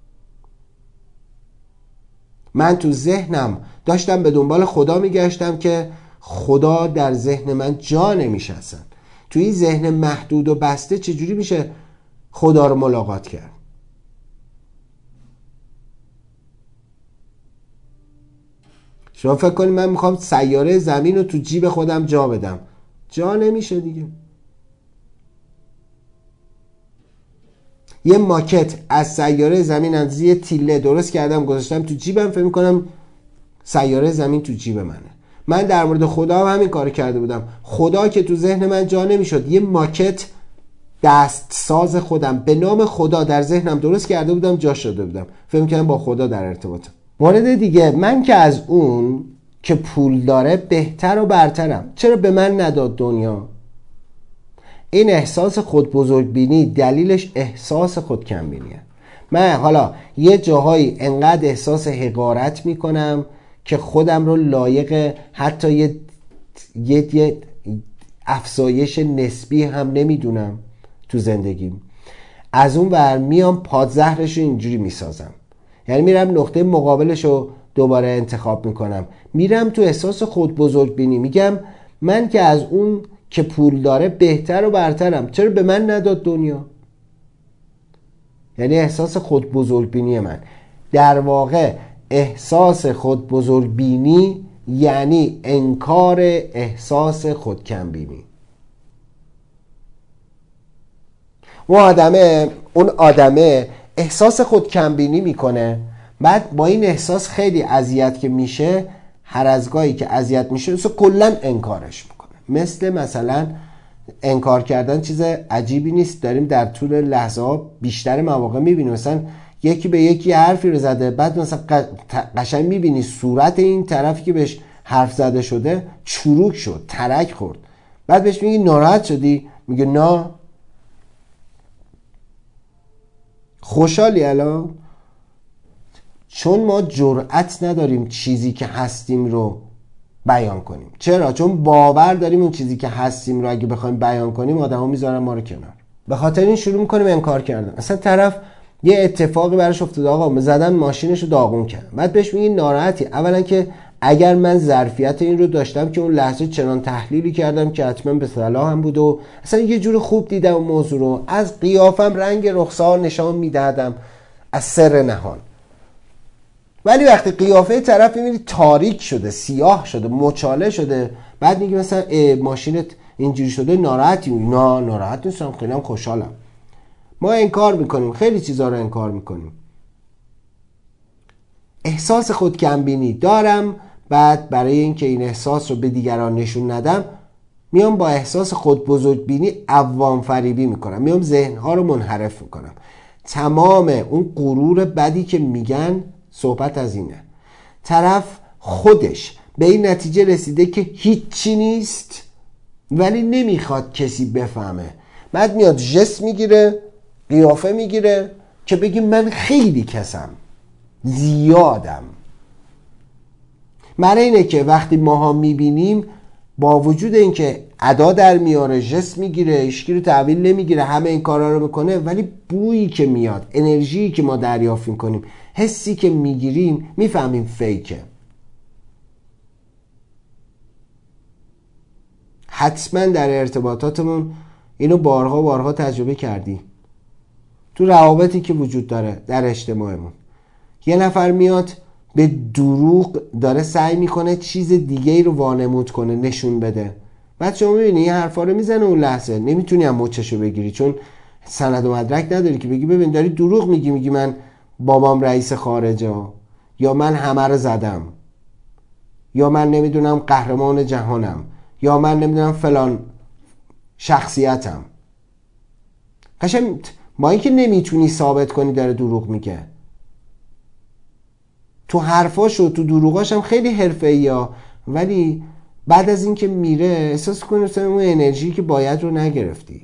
من تو ذهنم داشتم به دنبال خدا میگشتم که خدا در ذهن من جا نمیشه. اصلا توی این ذهن محدود و بسته چجوری میشه خدا رو ملاقات کرد؟ شما فکر کنید من میخوام سیاره زمین رو تو جیب خودم جا بدم، جا نمیشه دیگه. یه ماکت از سیاره زمین از یه تیله درست کردم گذاشتم تو جیبم، فکر میکنم سیاره زمین تو جیب منه. من در مورد خدا هم همین کار کرده بودم. خدا که تو ذهن من جا نمیشد، یه ماکت دست ساز خودم به نام خدا در ذهنم درست کرده بودم، جا شده بودم، فکر میکنم با خدا در ارتباطم. مورد دیگه، من که از اون که پول داره بهتر و برترم، چرا به من نداد دنیا؟ این احساس خود بزرگبینی دلیلش احساس خود کمبینیه. من حالا یه جاهایی انقدر احساس حقارت میکنم که خودم رو لایق حتی یه افزایش نسبی هم نمیدونم تو زندگیم. از اون ور میام پادزهرش رو اینجوری میسازم، یعنی میرم نقطه مقابلش رو دوباره انتخاب میکنم، میرم تو احساس خود بزرگبینی، میگم من که از اون که پول داره بهتر و برترم، چرا به من نداد دنیا؟ یعنی احساس خود بزرگبینی من. در واقع احساس خود بزرگبینی یعنی انکار احساس خود کمبینی. اون آدمه احساس خود کمبینی میکنه، بعد با این احساس خیلی اذیت که میشه، هر از گاهی که اذیت میشه کلا انکارش میکنه. مثلا انکار کردن چیز عجیبی نیست، داریم در طول لحظه ها بیشتر مواقع میبینیم. مثلا یکی به یکی حرفی رو زده، بعد مثلا قشنگ میبینی صورت این طرفی که بهش حرف زده شده چروک شد، ترک خورد، بعد بهش میگی ناراحت شدی؟ میگه نه. خوشحالی الان؟ چون ما جرأت نداریم چیزی که هستیم رو بیان کنیم. چرا؟ چون باور داریم اون چیزی که هستیم رو اگه بخوایم بیان کنیم آدما میذارن ما رو کنار. به خاطر این شروع میکنیم انکار کردن. اصلا طرف یه اتفاقی براش افتاده، آقا زدن ماشینشو داغون کرد، بعد بهش میگی ناراحتی. اولا که اگر من ظرفیت این رو داشتم که اون لحظه چنان تحلیلی کردم که حتما به صلاحم بود و اصلا یه جور خوب دیدم موضوع رو، از قیافم رنگ رخسار نشان میدادم، از سر نهان. ولی وقتی قیافه طرف می‌بینی تاریک شده، سیاه شده، مچاله شده، بعد میگه مثلا ماشینت اینجوری شده ناراحتی؟ نه ناراحت نیستم، خیلی هم خوشحالم. ما انکار میکنیم، خیلی چیزا رو انکار میکنیم. احساس خود کمبینی دارم، بعد برای اینکه این احساس رو به دیگران نشون ندم میام با احساس خود بزرگبینی عوام فریبی میکنم، میام ذهنها رو منحرف میکنم. تمام اون غرور بدی که میگن صحبت از اینه. طرف خودش به این نتیجه رسیده که هیچی نیست ولی نمیخواد کسی بفهمه، بعد میاد ژست میگیره، قیافه میگیره که بگی من خیلی کسم، زیادم. برای اینه که وقتی ماها میبینیم با وجود اینکه ادا در میاره، ژست میگیره، هیچکی رو تحویل نمیگیره، همه این کارا رو میکنه، ولی بویی که میاد، انرژی که ما دریافت میکنیم، حسی که میگیریم، میفهمیم فیکه. حتما در ارتباطاتمون اینو بارها تجربه کردی. تو روابطی که وجود داره در اجتماعمون، یه نفر میاد به دروغ داره سعی میکنه چیز دیگه ای رو وانمود کنه، نشون بده. بعد شما میبینی این حرفا رو میزنه، اون لحظه نمیتونی هم مچشو بگیری چون سند و مدرک نداری که بگی ببین داری دروغ میگی من بابام رئیس خارجه، یا من همه رو زدم، یا من نمیدونم قهرمان جهانم، یا من نمیدونم فلان شخصیتم. قشنگ با اینکه نمیتونی ثابت کنی داره دروغ میگه، تو حرفاش و تو دروغاش هم خیلی حرفه‌ایه، ولی بعد از اینکه میره احساس کنی مثلا اون انرژی که باید رو نگرفتی.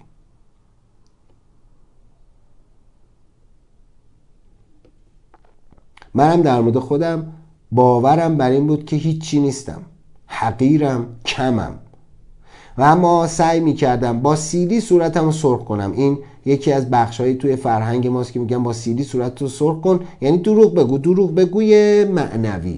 منم در مورد خودم باورم بر این بود که هیچی نیستم، حقیرم، کمم، و اما سعی میکردم با سیلی صورتم رو سرخ کنم. این یکی از بخشایی توی فرهنگ ماست که میگن با سیلی صورت رو سرخ کن، یعنی دروغ بگو، دروغ بگوی معنوی.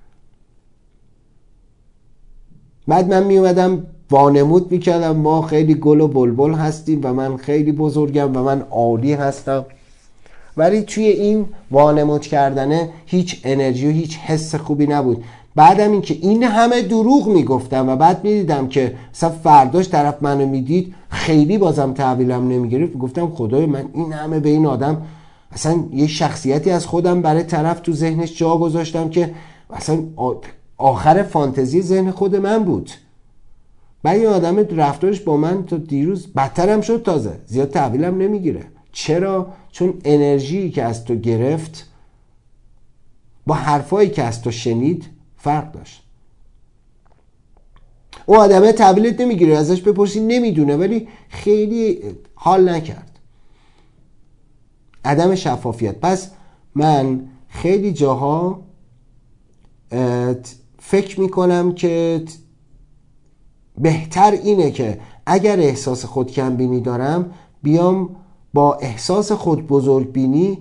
بعد من میومدم وانمود میکردم ما خیلی گل و بلبل هستیم و من خیلی بزرگم و من عالی هستم، ولی توی این وانمود کردنه هیچ انرژی و هیچ حس خوبی نبود. بعدم این که این همه دروغ میگفتم و بعد میدیدم که مثلا فرداش طرف منو میدید خیلی بازم تحویلم نمیگرفت، گفتم خدای من این همه به این آدم اصلا یه شخصیتی از خودم برای طرف تو ذهنش جا گذاشتم که اصلا آخر فانتزی ذهن خود من بود. بعد این آدم رفتارش با من تا دیروز بدترم شد، تازه زیاد تحویلم نمیگیره. چرا؟ چون انرژی که از تو گرفت با حرفایی که از تو شنید فرق داشت. اون آدمه تحویلت نمیگیره، ازش بپرسی نمیدونه، ولی خیلی حال نکرد. عدم شفافیت. پس من خیلی جاها فکر میکنم که بهتر اینه که اگر احساس خود کمبینی دارم بیام با احساس خود بزرگبینی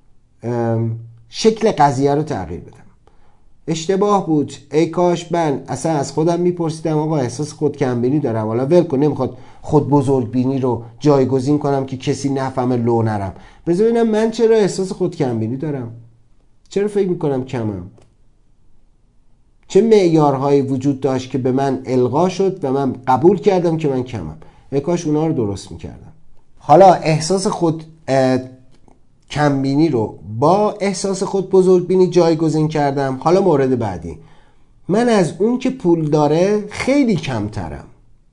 شکل قضیه رو تغییر بدم. اشتباه بود، ای کاش من اصلا از خودم میپرسیدم آقا احساس خود کمبینی دارم، حالا ول کن، نمیخواد خود بزرگبینی رو جایگزین کنم که کسی نفهمه لو نرم. بذار ببینم من چرا احساس خود کمبینی دارم، چرا فکر میکنم کمم، چه معیارهایی وجود داشت که به من القا شد و من قبول کردم که من کمم. ای کاش اونا رو درست میکردم. حالا احساس خود کمبینی رو با احساس خود بزرگبینی جایگزین کردم. حالا مورد بعدی، من از اون که پول داره خیلی کمترم.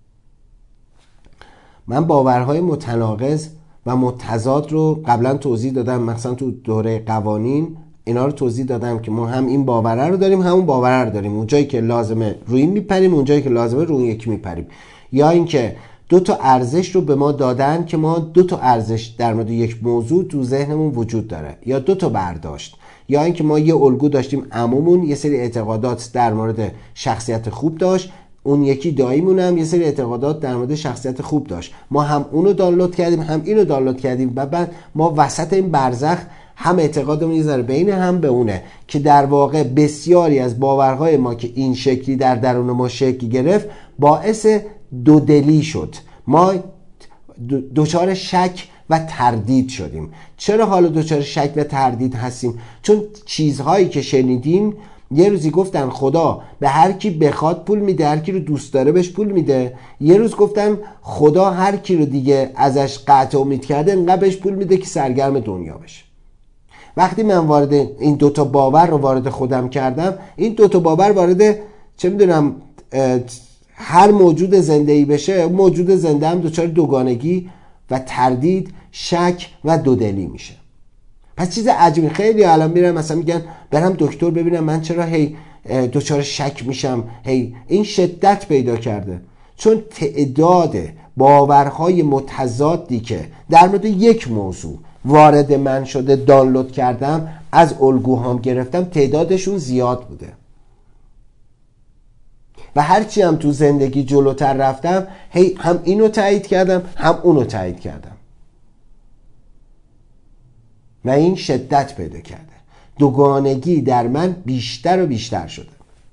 من باورهای متناقض و متضاد رو قبلا توضیح دادم، مثلا تو دوره قوانین اینا رو توضیح دادم که ما هم این باوره رو داریم، همون باوره رو داریم، اونجایی که لازمه روی این میپریم، اونجایی که لازمه روی یکی میپریم. یا اینکه دو تا ارزش رو به ما دادن که ما دو تا ارزش در مورد یک موضوع تو ذهنمون وجود داره، یا دو تا برداشت، یا اینکه ما یه الگو داشتیم، عمومون یه سری اعتقادات در مورد شخصیت خوب داشت، اون یکی داییمون هم یه سری اعتقادات در مورد شخصیت خوب داشت، ما هم اونو دانلود کردیم هم اینو دانلود کردیم و بعد ما وسط این برزخ هم اعتقادمون یه ذره بین هم به اونه، که در واقع بسیاری از باورهای ما که این شکلی در درون ما شکل گرفت باعث دودلی شد. ما دچار شک و تردید شدیم. چرا حالا دچار شک و تردید هستیم؟ چون چیزهایی که شنیدیم، یه روزی گفتن خدا به هر کی بخواد پول میده، هر کی رو دوست داره بهش پول میده. یه روز گفتن خدا هر کی رو دیگه ازش قطع امید کرده انقدر بهش پول میده که سرگرم دنیا بشه. وقتی من وارد این دوتا باور رو وارد خودم کردم، این دوتا باور وارد چه میدونم هر موجود زنده‌ای بشه، موجود زنده هم دچار دوگانگی و تردید، شک و دودلی میشه. پس چیز عجیبی. خیلی الان میرن مثلا میگن برم دکتر ببینم من چرا هی دچار شک میشم، هی این شدت پیدا کرده چون تعداد باورهای متضادی که در مورد یک موضوع وارد من شده، دانلود کردم، از الگوهام گرفتم، تعدادشون زیاد بوده و هرچی هم تو زندگی جلوتر رفتم هی هم اینو تایید کردم هم اونو تایید کردم و این شدت پیدا کرده. دوگانگی در من بیشتر و بیشتر شده.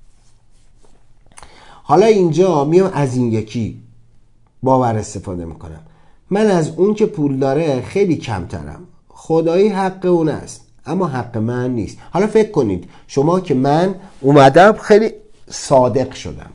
حالا اینجا میام از این یکی باور استفاده میکنم. من از اون که پول داره خیلی کمترم. خدایی حق اون است اما حق من نیست. حالا فکر کنید شما که من اومدم خیلی صادق شدم،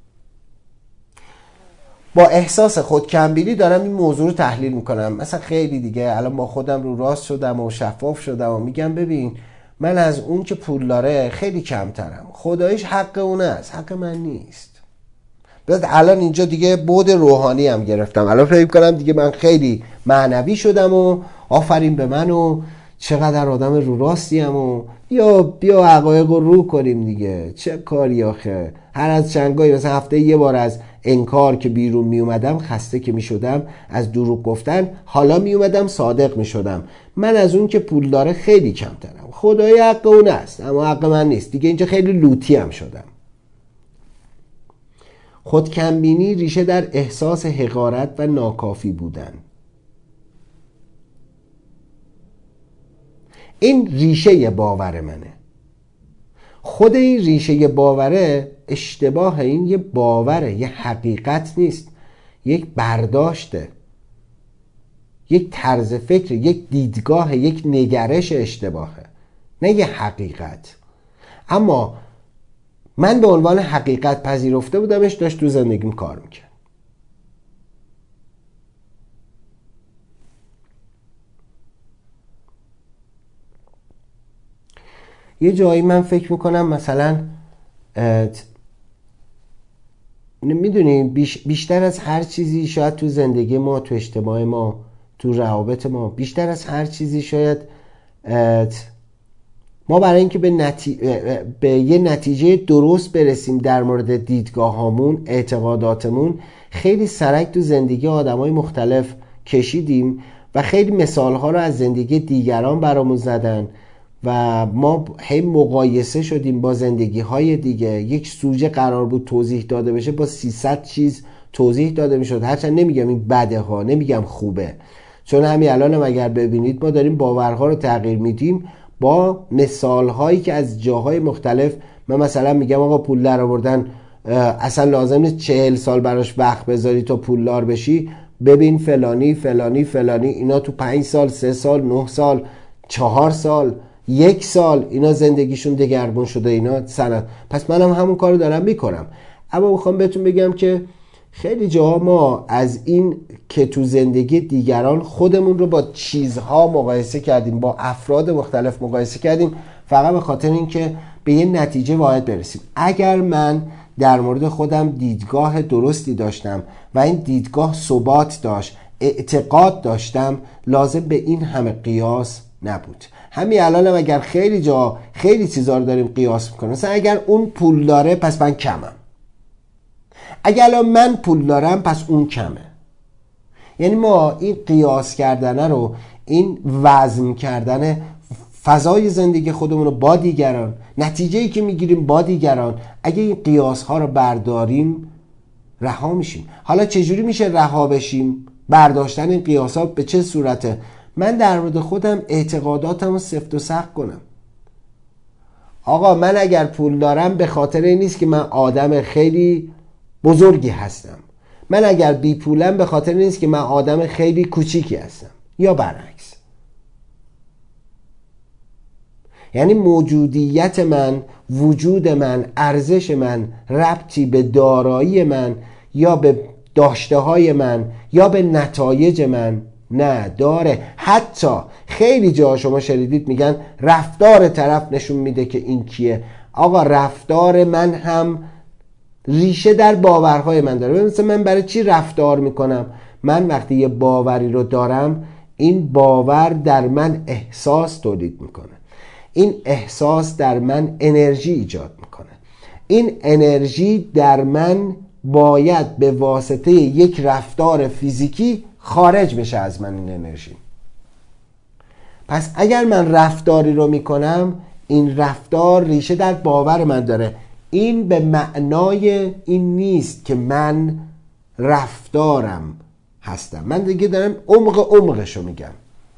با احساس خودکمبینی دارم این موضوع رو تحلیل میکنم. مثلا خیلی دیگه الان با خودم رو راست شدم و شفاف شدم و میگم ببین من از اون که پول داره خیلی کمترم. خداییش حق اونه است، حق من نیست. بعد الان اینجا دیگه بعد روحانی هم گرفتم. الان فکر کنم دیگه من خیلی معنوی شدم و آفرین به من و چقدر آدم رو راستیم و بیا حقایق رو رو کنیم دیگه. چه کاری آخه. هر از چنگایی مثلا هفته یه بار از انکار که بیرون می اومدم، خسته که می شدم از دروغ گفتن، حالا می اومدم صادق می شدم. من از اون که پول داره خیلی کمترم. خدای حق اون است اما حق من نیست. دیگه اینجا خیلی لوتی هم شدم. خودکمبینی ریشه در احساس حقارت و ناکافی بودن. این ریشه باور منه. خود این ریشه باوره اشتباه. این یه باوره، یه حقیقت نیست، یک برداشته، یک طرز فکر، یک دیدگاه، یک نگرش اشتباهه، نه یه حقیقت. اما من به عنوان حقیقت پذیرفته بودمش، داشت تو زندگیم کار میکرد. یه جایی من فکر میکنم مثلا میدونی بیشتر از هر چیزی شاید تو زندگی ما، تو اجتماع ما، تو روابط ما، بیشتر از هر چیزی شاید ما برای اینکه به یه نتیجه درست برسیم در مورد دیدگاه هامون، اعتقاداتمون، خیلی سرک تو زندگی آدمای مختلف کشیدیم و خیلی مثال ها رو از زندگی دیگران برامون زدن و ما هی مقایسه شدیم با زندگی های دیگه. یک سوژه قرار بود توضیح داده بشه، با 300 چیز توضیح داده میشد. هرچند نمیگم این بده ها، نمیگم خوبه، چون همین الان هم اگر ببینید ما داریم باورها رو تغییر میدیم با مثال هایی که از جاهای مختلف. من مثلا میگم آقا پول در آوردن اصلا لازم نیست 40 سال براش وقت بذاری تا پولدار بشی. ببین فلانی فلانی فلانی، اینا تو 5 سال، 3 سال، 9 سال، 4 سال، 1 سال اینا زندگیشون دگرگون شده، اینا سند. پس منم همون کارو دارم میکنم. اما میخوام بهتون بگم که خیلی جاها ما از این که تو زندگی دیگران خودمون رو با چیزها مقایسه کردیم، با افراد مختلف مقایسه کردیم، فقط به خاطر اینکه به یه نتیجه واحد برسیم. اگر من در مورد خودم دیدگاه درستی داشتم و این دیدگاه ثبات داشت، اعتقاد داشتم، لازم به این همه قیاس نبود. همین الانم اگر خیلی جا خیلی چیزا رو داریم قیاس میکنیم، مثلا اگر اون پول داره پس من کمم، اگر الان من پول دارم پس اون کمه. یعنی ما این قیاس کردنه رو، این وزن کردن فضای زندگی خودمون رو با دیگران، نتیجه‌ای که میگیریم با دیگران، اگه این قیاس ها رو برداریم رها میشیم. حالا چجوری میشه رها بشیم؟ برداشتن این قیاس ها به چه صورته؟ من در مورد خودم اعتقاداتم رو سفت و سخت کنم. آقا من اگر پول دارم به خاطر این نیست که من آدم خیلی بزرگی هستم. من اگر بی پولم به خاطر این نیست که من آدم خیلی کوچیکی هستم. یا برعکس. یعنی موجودیت من، وجود من، ارزش من ربطی به دارایی من یا به داشته های من یا به نتایج من نه داره. حتی خیلی جا شما شنیدید میگن رفتار طرف نشون میده که این کیه. آقا رفتار من هم ریشه در باورهای من داره. مثلا من برای چی رفتار میکنم؟ من وقتی یه باوری رو دارم، این باور در من احساس تولید میکنه، این احساس در من انرژی ایجاد میکنه، این انرژی در من باید به واسطه یک رفتار فیزیکی خارج بشه از من این انرژی. پس اگر من رفتاری رو میکنم، این رفتار ریشه در باور من داره. این به معنای این نیست که من رفتارم هستم. من دیگه دارم عمقشو میگم.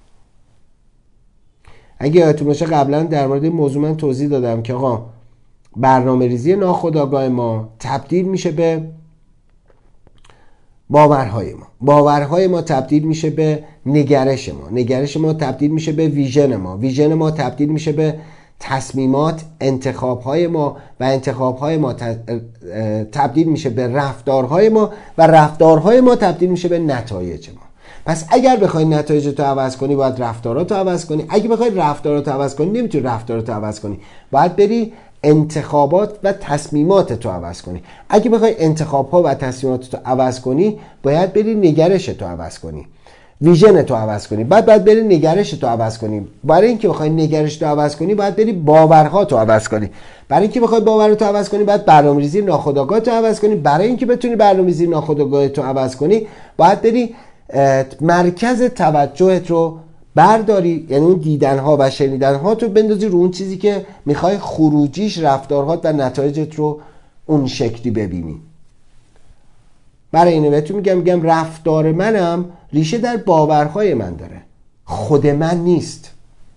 اگه یادتون باشه قبلا در مورد این موضوع من توضیح دادم که آقا برنامه ریزی ناخودآگاه ما تبدیل میشه به باورهای ما، باورهای ما تبدیل میشه به نگرش ما، نگرش ما تبدیل میشه به ویژن ما، ویژن ما تبدیل میشه به تصمیمات، انتخابهای ما و انتخابهای ما تبدیل میشه به رفتارهای ما و رفتارهای ما تبدیل میشه به نتایج ما. پس اگر بخوای نتایج تو عوض کنی باید رفتارات رو عوض کنی. اگه بخوای رفتارات رو عوض کنی نمیتونی رفتارات رو عوض کنی، باید بری انتخابات و تصمیمات تو عوض کنی. اگه بخوای انتخابها و تصمیمات تو عوض کنی باید بری نگرش تو عوض کنی، ویژن تو عوض کنی، باید بری نگرش تو عوض کنی. برای اینکه بخوای نگرش تو عوض کنی باید بری باورها تو عوض کنی. برای اینکه بخوای باور تو عوض کنی باید برنامه‌ریزی ناخودآگاه تو عوض کنی. برای اینکه بتونی برنامه‌ریزی ناخودآگاه تو عوض کنی باید بری مرکز توجهت رو برداری، یعنی اون دیدنها و شنیدنها تو بندازی رو اون چیزی که میخوای خروجیش رفتارهات و نتایجت رو اون شکلی ببینی. برای اینه بهتون میگم رفتار منم ریشه در باورهای من داره، خود من نیست.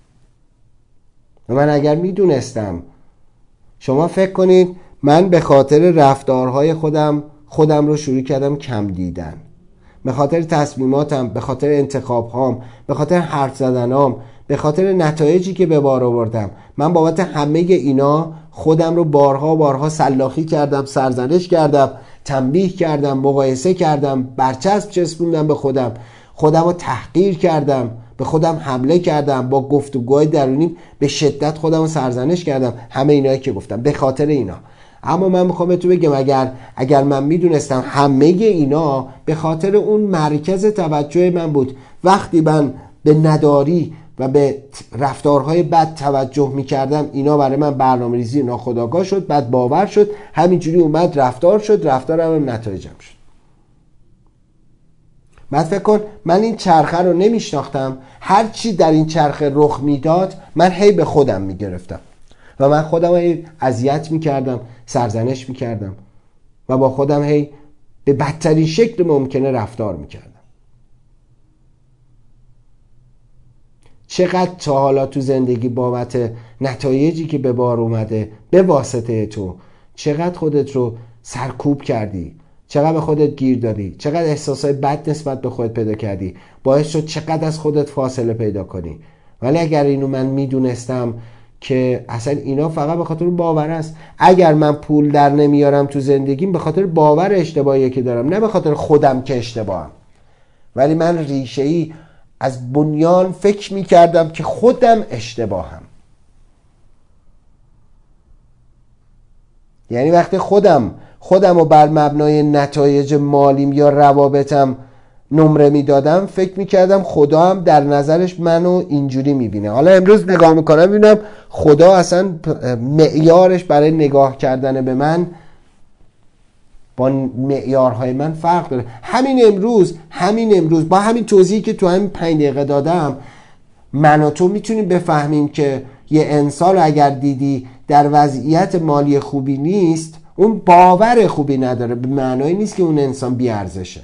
من اگر میدونستم، شما فکر کنید من به خاطر رفتارهای خودم رو شروع کردم کم دیدن، به خاطر تصمیماتم، به خاطر انتخابهام، به خاطر حرف زدنام، به خاطر نتایجی که به بار آوردم، من بابت همه اینا خودم رو بارها سلاخی کردم، سرزنش کردم، تنبیه کردم، مقایسه کردم، برچسب چسبوندم به خودم رو تحقیر کردم، به خودم حمله کردم، با گفتگوهای درونیم به شدت خودم رو سرزنش کردم. همه اینایی که گفتم به خاطر اینا. اما من میخوام بهتون بگم اگر من میدونستم همه اینا به خاطر اون مرکز توجه من بود، وقتی من به نداری و به رفتارهای بد توجه میکردم، اینا برای من برنامه‌ریزی ناخودآگاه شد، بعد باور شد، همینجوری اومد رفتار شد، رفتارم هم نتایجم شد. بعد فکر کن من این چرخه رو نمیشناختم، هر چی در این چرخه رخ میداد من هی به خودم میگرفتم و من خودم هی اذیت میکردم، سرزنش میکردم و با خودم هی به بدترین شکل ممکنه رفتار میکردم. چقدر تا حالا تو زندگی بابت نتایجی که به بار اومده به واسطه تو چقدر خودت رو سرکوب کردی، چقدر به خودت گیر دادی، چقدر احساسای بد نسبت به خودت پیدا کردی، باعث شد چقدر از خودت فاصله پیدا کنی. ولی اگر اینو من میدونستم که اصلا اینا فقط به خاطر باور است، اگر من پول در نمیارم تو زندگیم به خاطر باور اشتباهی که دارم، نه به خاطر خودم که اشتباهم. ولی من ریشه‌ای از بنیان فکر میکردم که خودم اشتباهم. یعنی وقتی خودم رو بر مبنای نتایج مالیم یا روابطم نمره میدادم، فکر میکردم خدا هم در نظرش منو اینجوری میبینه. حالا امروز نگاه میکنم میبینم خدا اصلا معیارش برای نگاه کردن به من با معیارهای من فرق داره. همین امروز با همین توضیحی که تو همین 5 دقیقه دادم، من و تو میتونیم بفهمیم که یه انسان اگر دیدی در وضعیت مالی خوبی نیست، اون باور خوبی نداره، به معنای نیست که اون انسان بی‌ارزشه.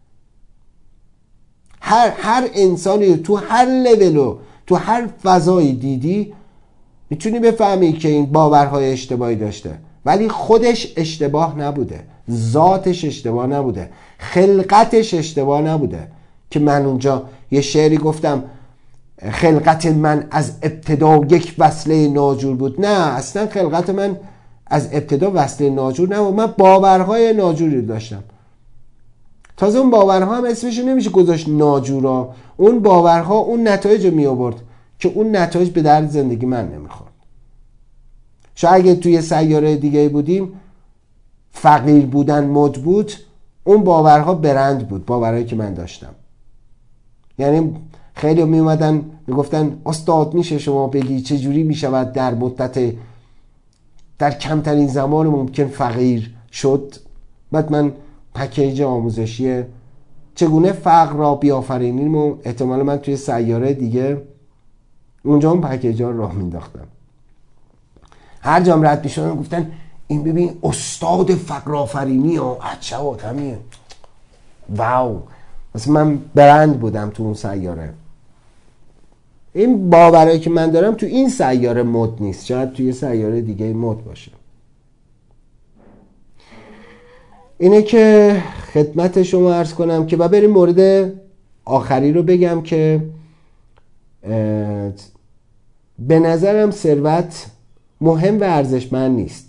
هر انسانی تو هر لولو تو هر فضایی دیدی میتونی بفهمی که این باورهای اشتباهی داشته، ولی خودش اشتباه نبوده، ذاتش اشتباه نبوده، خلقتش اشتباه نبوده، که من اونجا یه شعری گفتم خلقت من از ابتدا یک وصله ناجور بود. نه، اصلا خلقت من از ابتدا وصله ناجور نبود. من باورهای ناجوری داشتم. تازه اون باورها هم اسمش نمیشه گذاشت ناجورا. اون باورها اون نتایج می آورد که اون نتایج به درد زندگی من نمیخورد. شاید اگه توی سیاره دیگه بودیم، فقیر بودن مد بود، اون باورها برند بود، باورهایی که من داشتم. یعنی خیلی می اومدن میگفتن استاد میشه شما بگی چجوری میشود در کمترین زمان ممکن فقیر شد؟ بعد من پکیج آموزشی چگونه فقر را بیافرینیم و احتمال من توی سیاره دیگه اونجا اون پکیج ها راه مینداختم. هر جام رد میشدن گفتن این ببین استاد فقر آفرینی ها، عجب آدمیه، واو. مثلا من برند بودم تو اون سیاره. این باورایی که من دارم تو این سیاره مد نیست، شاید توی سیاره دیگه مد باشه. اینه که خدمت شما عرض کنم که و بریم مورد آخری رو بگم که به نظرم ثروت مهم و ارزشمند نیست.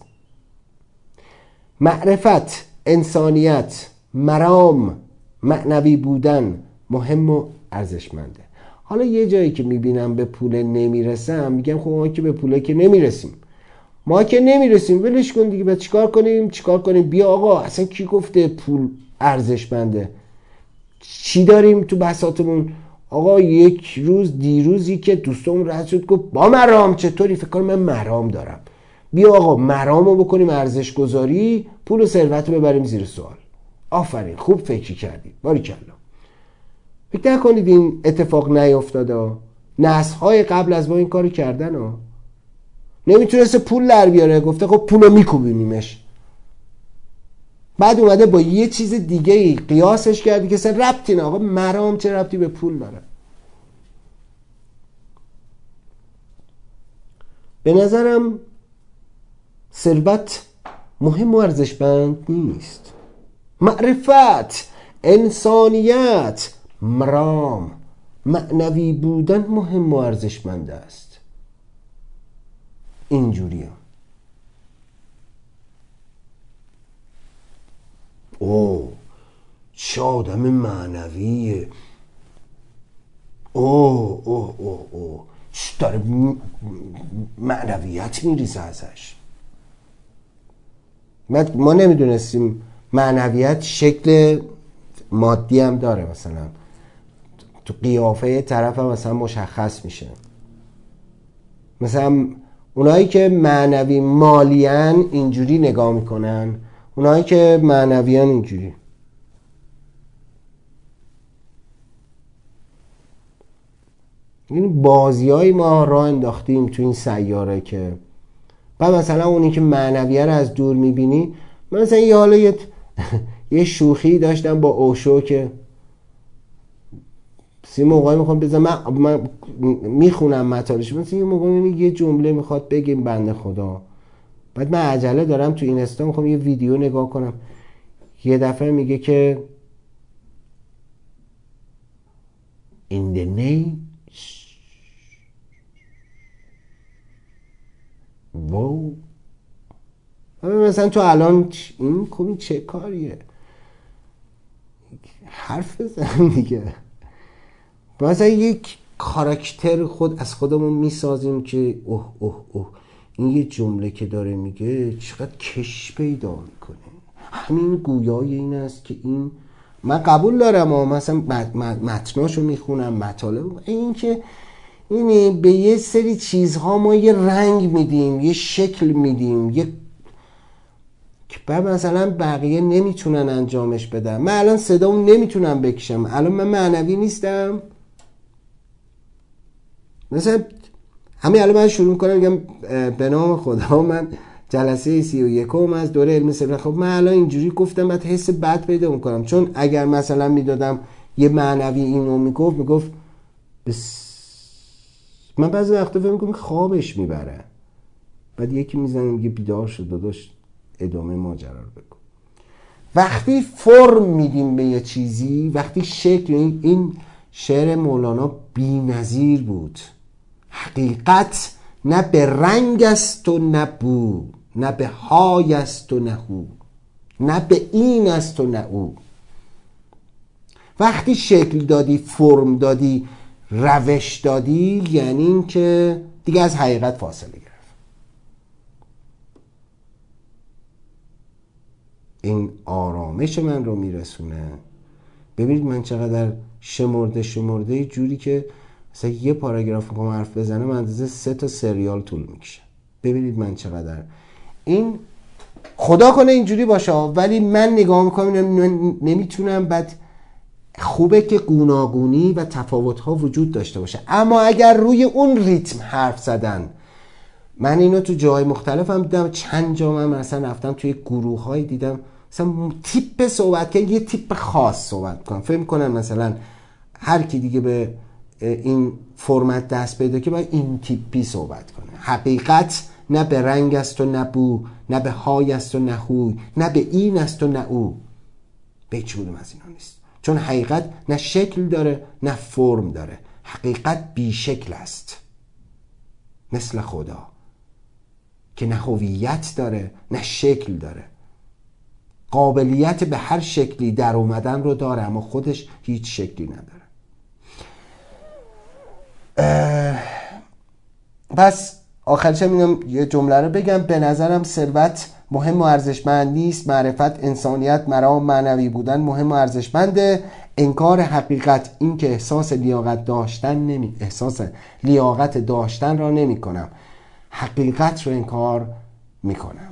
معرفت، انسانیت، مرام، معنوی بودن مهم و ارزشمنده. حالا یه جایی که میبینم به پول نمیرسم میگم خب ما که به پوله که نمیرسیم، ولش کن دیگه، بعد چیکار کنیم؟ بیا آقا، اصلا کی گفته پول ارزشمنده؟ چی داریم تو بساطمون؟ آقا یک روز دیروزی که دوستم رد شد گفت با مرام چطوری؟ فکر کنم من مرام دارم. بیا آقا مرامو بکنیم ارزش گذاری، پول و ثروت رو ببریم زیر سوال. آفرین، خوب فکر کردید، باریکلا. فکر نکنید این اتفاق نیفتاده. نسل‌های قبل از ما این کارو کردن ها. نمیتونسته پول در بیاره، گفته خب پولو میکوبونیمش. بعد اومده با یه چیز دیگه ای قیاسش کردی که اصلا ربطی نه. آقا مرام چه ربطی به پول داره؟ به نظرم ثروت مهم و ارزشمند نیست. معرفت، انسانیت، مرام، معنوی بودن مهم و ارزشمند است. اینجوریه. چه آدم معنویه، داره معنویت میریزه ازش. ما نمیدونستیم معنویت شکل مادی هم داره، مثلا تو قیافه طرف هم مثلا مشخص میشه. مثلا اونایی که معنوی مالیان اینجوری نگاه میکنن، اونایی که معنویان اینجوری. این بازیای ما راه انداختیم تو این سیاره که بعد مثلا اونی که معنویه رو از دور میبینی. من مثلا یه شوخی داشتم با اوشو که سی موقعی میخوام بزنم، من میخونم مطالبش، مثلا یه موقعی یه جمله میخواد بگیم بنده خدا، بعد من عجله دارم تو اینستا میخوام یه ویدیو نگاه کنم، یه دفعه میگه که in the name واو. مثلا تو الان این چه کاریه؟ حرف بزن دیگه. مثلا یک کاراکتر از خودمون میسازیم که این یه جمله که داره میگه چقدر کش پیدا میکنه. همین گویای این است که این من قبول دارم مثلا متناشو میخونم، مطالب این که اینه به یه سری چیزها ما یه رنگ میدیم، یه شکل میدیم، که بعد مثلا بقیه نمیتونن انجامش بدن. من الان صدامو نمیتونم بکشم، الان من معنوی نیستم. مثلا همین الان من شروع میکنم میگم به نام خدا من جلسه 31 از دوره علم ثروت. خب من الان اینجوری گفتم بعد حس بد پیدا میکنم، چون اگر مثلا میدادم یه معنوی اینو میگفت من بعضی وقتا فکر میکنم خوابش میبره، بعد یکی میزنه میگه بیدار شد داداش ادامه ماجرا رو بگو. وقتی فرم میدیم به یه چیزی، وقتی شکل، این شعر مولانا بی‌نظیر بود. حقیقت نه به رنگ است و نه بو، نه به های است و نه هو، نه به این است و نه او. وقتی شکل دادی، فرم دادی، روش دادی، یعنی این که دیگه از حقیقت فاصله گرفت. این آرامش من رو میرسونه. ببینید من چقدر شمرده جوری که مثلا یه پاراگراف میخوام حرف بزنم اندازه 3 تا سریال طول میکشه. ببینید من چقدر این، خدا کنه اینجوری باشه، ولی من نگاه میکنم نمیتونم. بعد خوبه که گوناگونی و تفاوت‌ها وجود داشته باشه، اما اگر روی اون ریتم حرف زدن، من اینو تو جای مختلف هم دیدم، چند جا من مثلا رفتم توی گروه‌های دیدم مثلا تیپ صحبت که یه تیپ خاص صحبت کنن، فکر کنن مثلا هر کی دیگه به این فرمت دست پیدا که باید این تیپی صحبت کنه. حقیقت نه به رنگ است و نه بو، نه به های است و نه هوی، نه به این است و نه او. به هیچ کدوم از اینا نیست، چون حقیقت نه شکل داره نه فرم داره. حقیقت بی شکل است، مثل خدا که نه هویت داره نه شکل داره. قابلیت به هر شکلی در اومدن رو داره، اما خودش هیچ شکلی نداره. پس آخرش میگم یه جمله رو بگم. به نظرم ثروت مهم و ارزشمند نیست، معرفت، انسانیت، مرام، معنوی بودن مهم و ارزشمنده. انکار حقیقت، این که احساس لیاقت داشتن را نمی کنم، حقیقت رو انکار می کنم.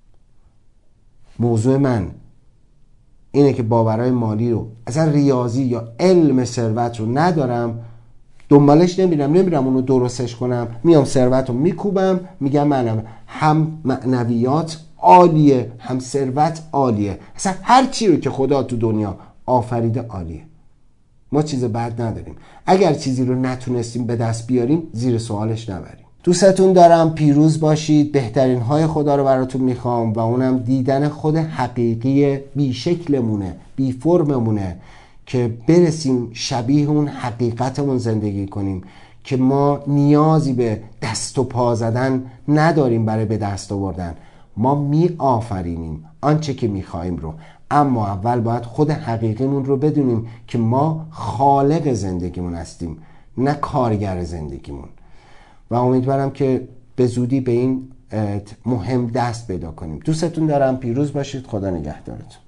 موضوع من اینه که باورهای مالی رو، اصلا ریاضی یا علم ثروت رو ندارم، دنبالش نمیرم اونو درستش کنم، میام ثروت رو میکوبم، میگم منم هم معنویات عالیه هم ثروت عالیه، اصلا هر چی رو که خدا تو دنیا آفریده عالیه، ما چیز بد نداریم. اگر چیزی رو نتونستیم به دست بیاریم زیر سوالش نبریم. دوستتون دارم، پیروز باشید. بهترین های خدا رو براتون میخوام و اونم دیدن خود حقیقی بی شکلمونه، بی فرممونه، که برسیم شبیه اون حقیقتمون زندگی کنیم، که ما نیازی به دست و پا زدن نداریم برای به دست آوردن. ما می آفرینیم آنچه که میخوایم رو، اما اول باید خود حقیقیمون رو بدونیم که ما خالق زندگیمون هستیم نه کارگر زندگیمون. و امیدوارم که به زودی به این مهم دست پیدا کنیم. دوستتون دارم، پیروز باشید. خدا نگهدارتون.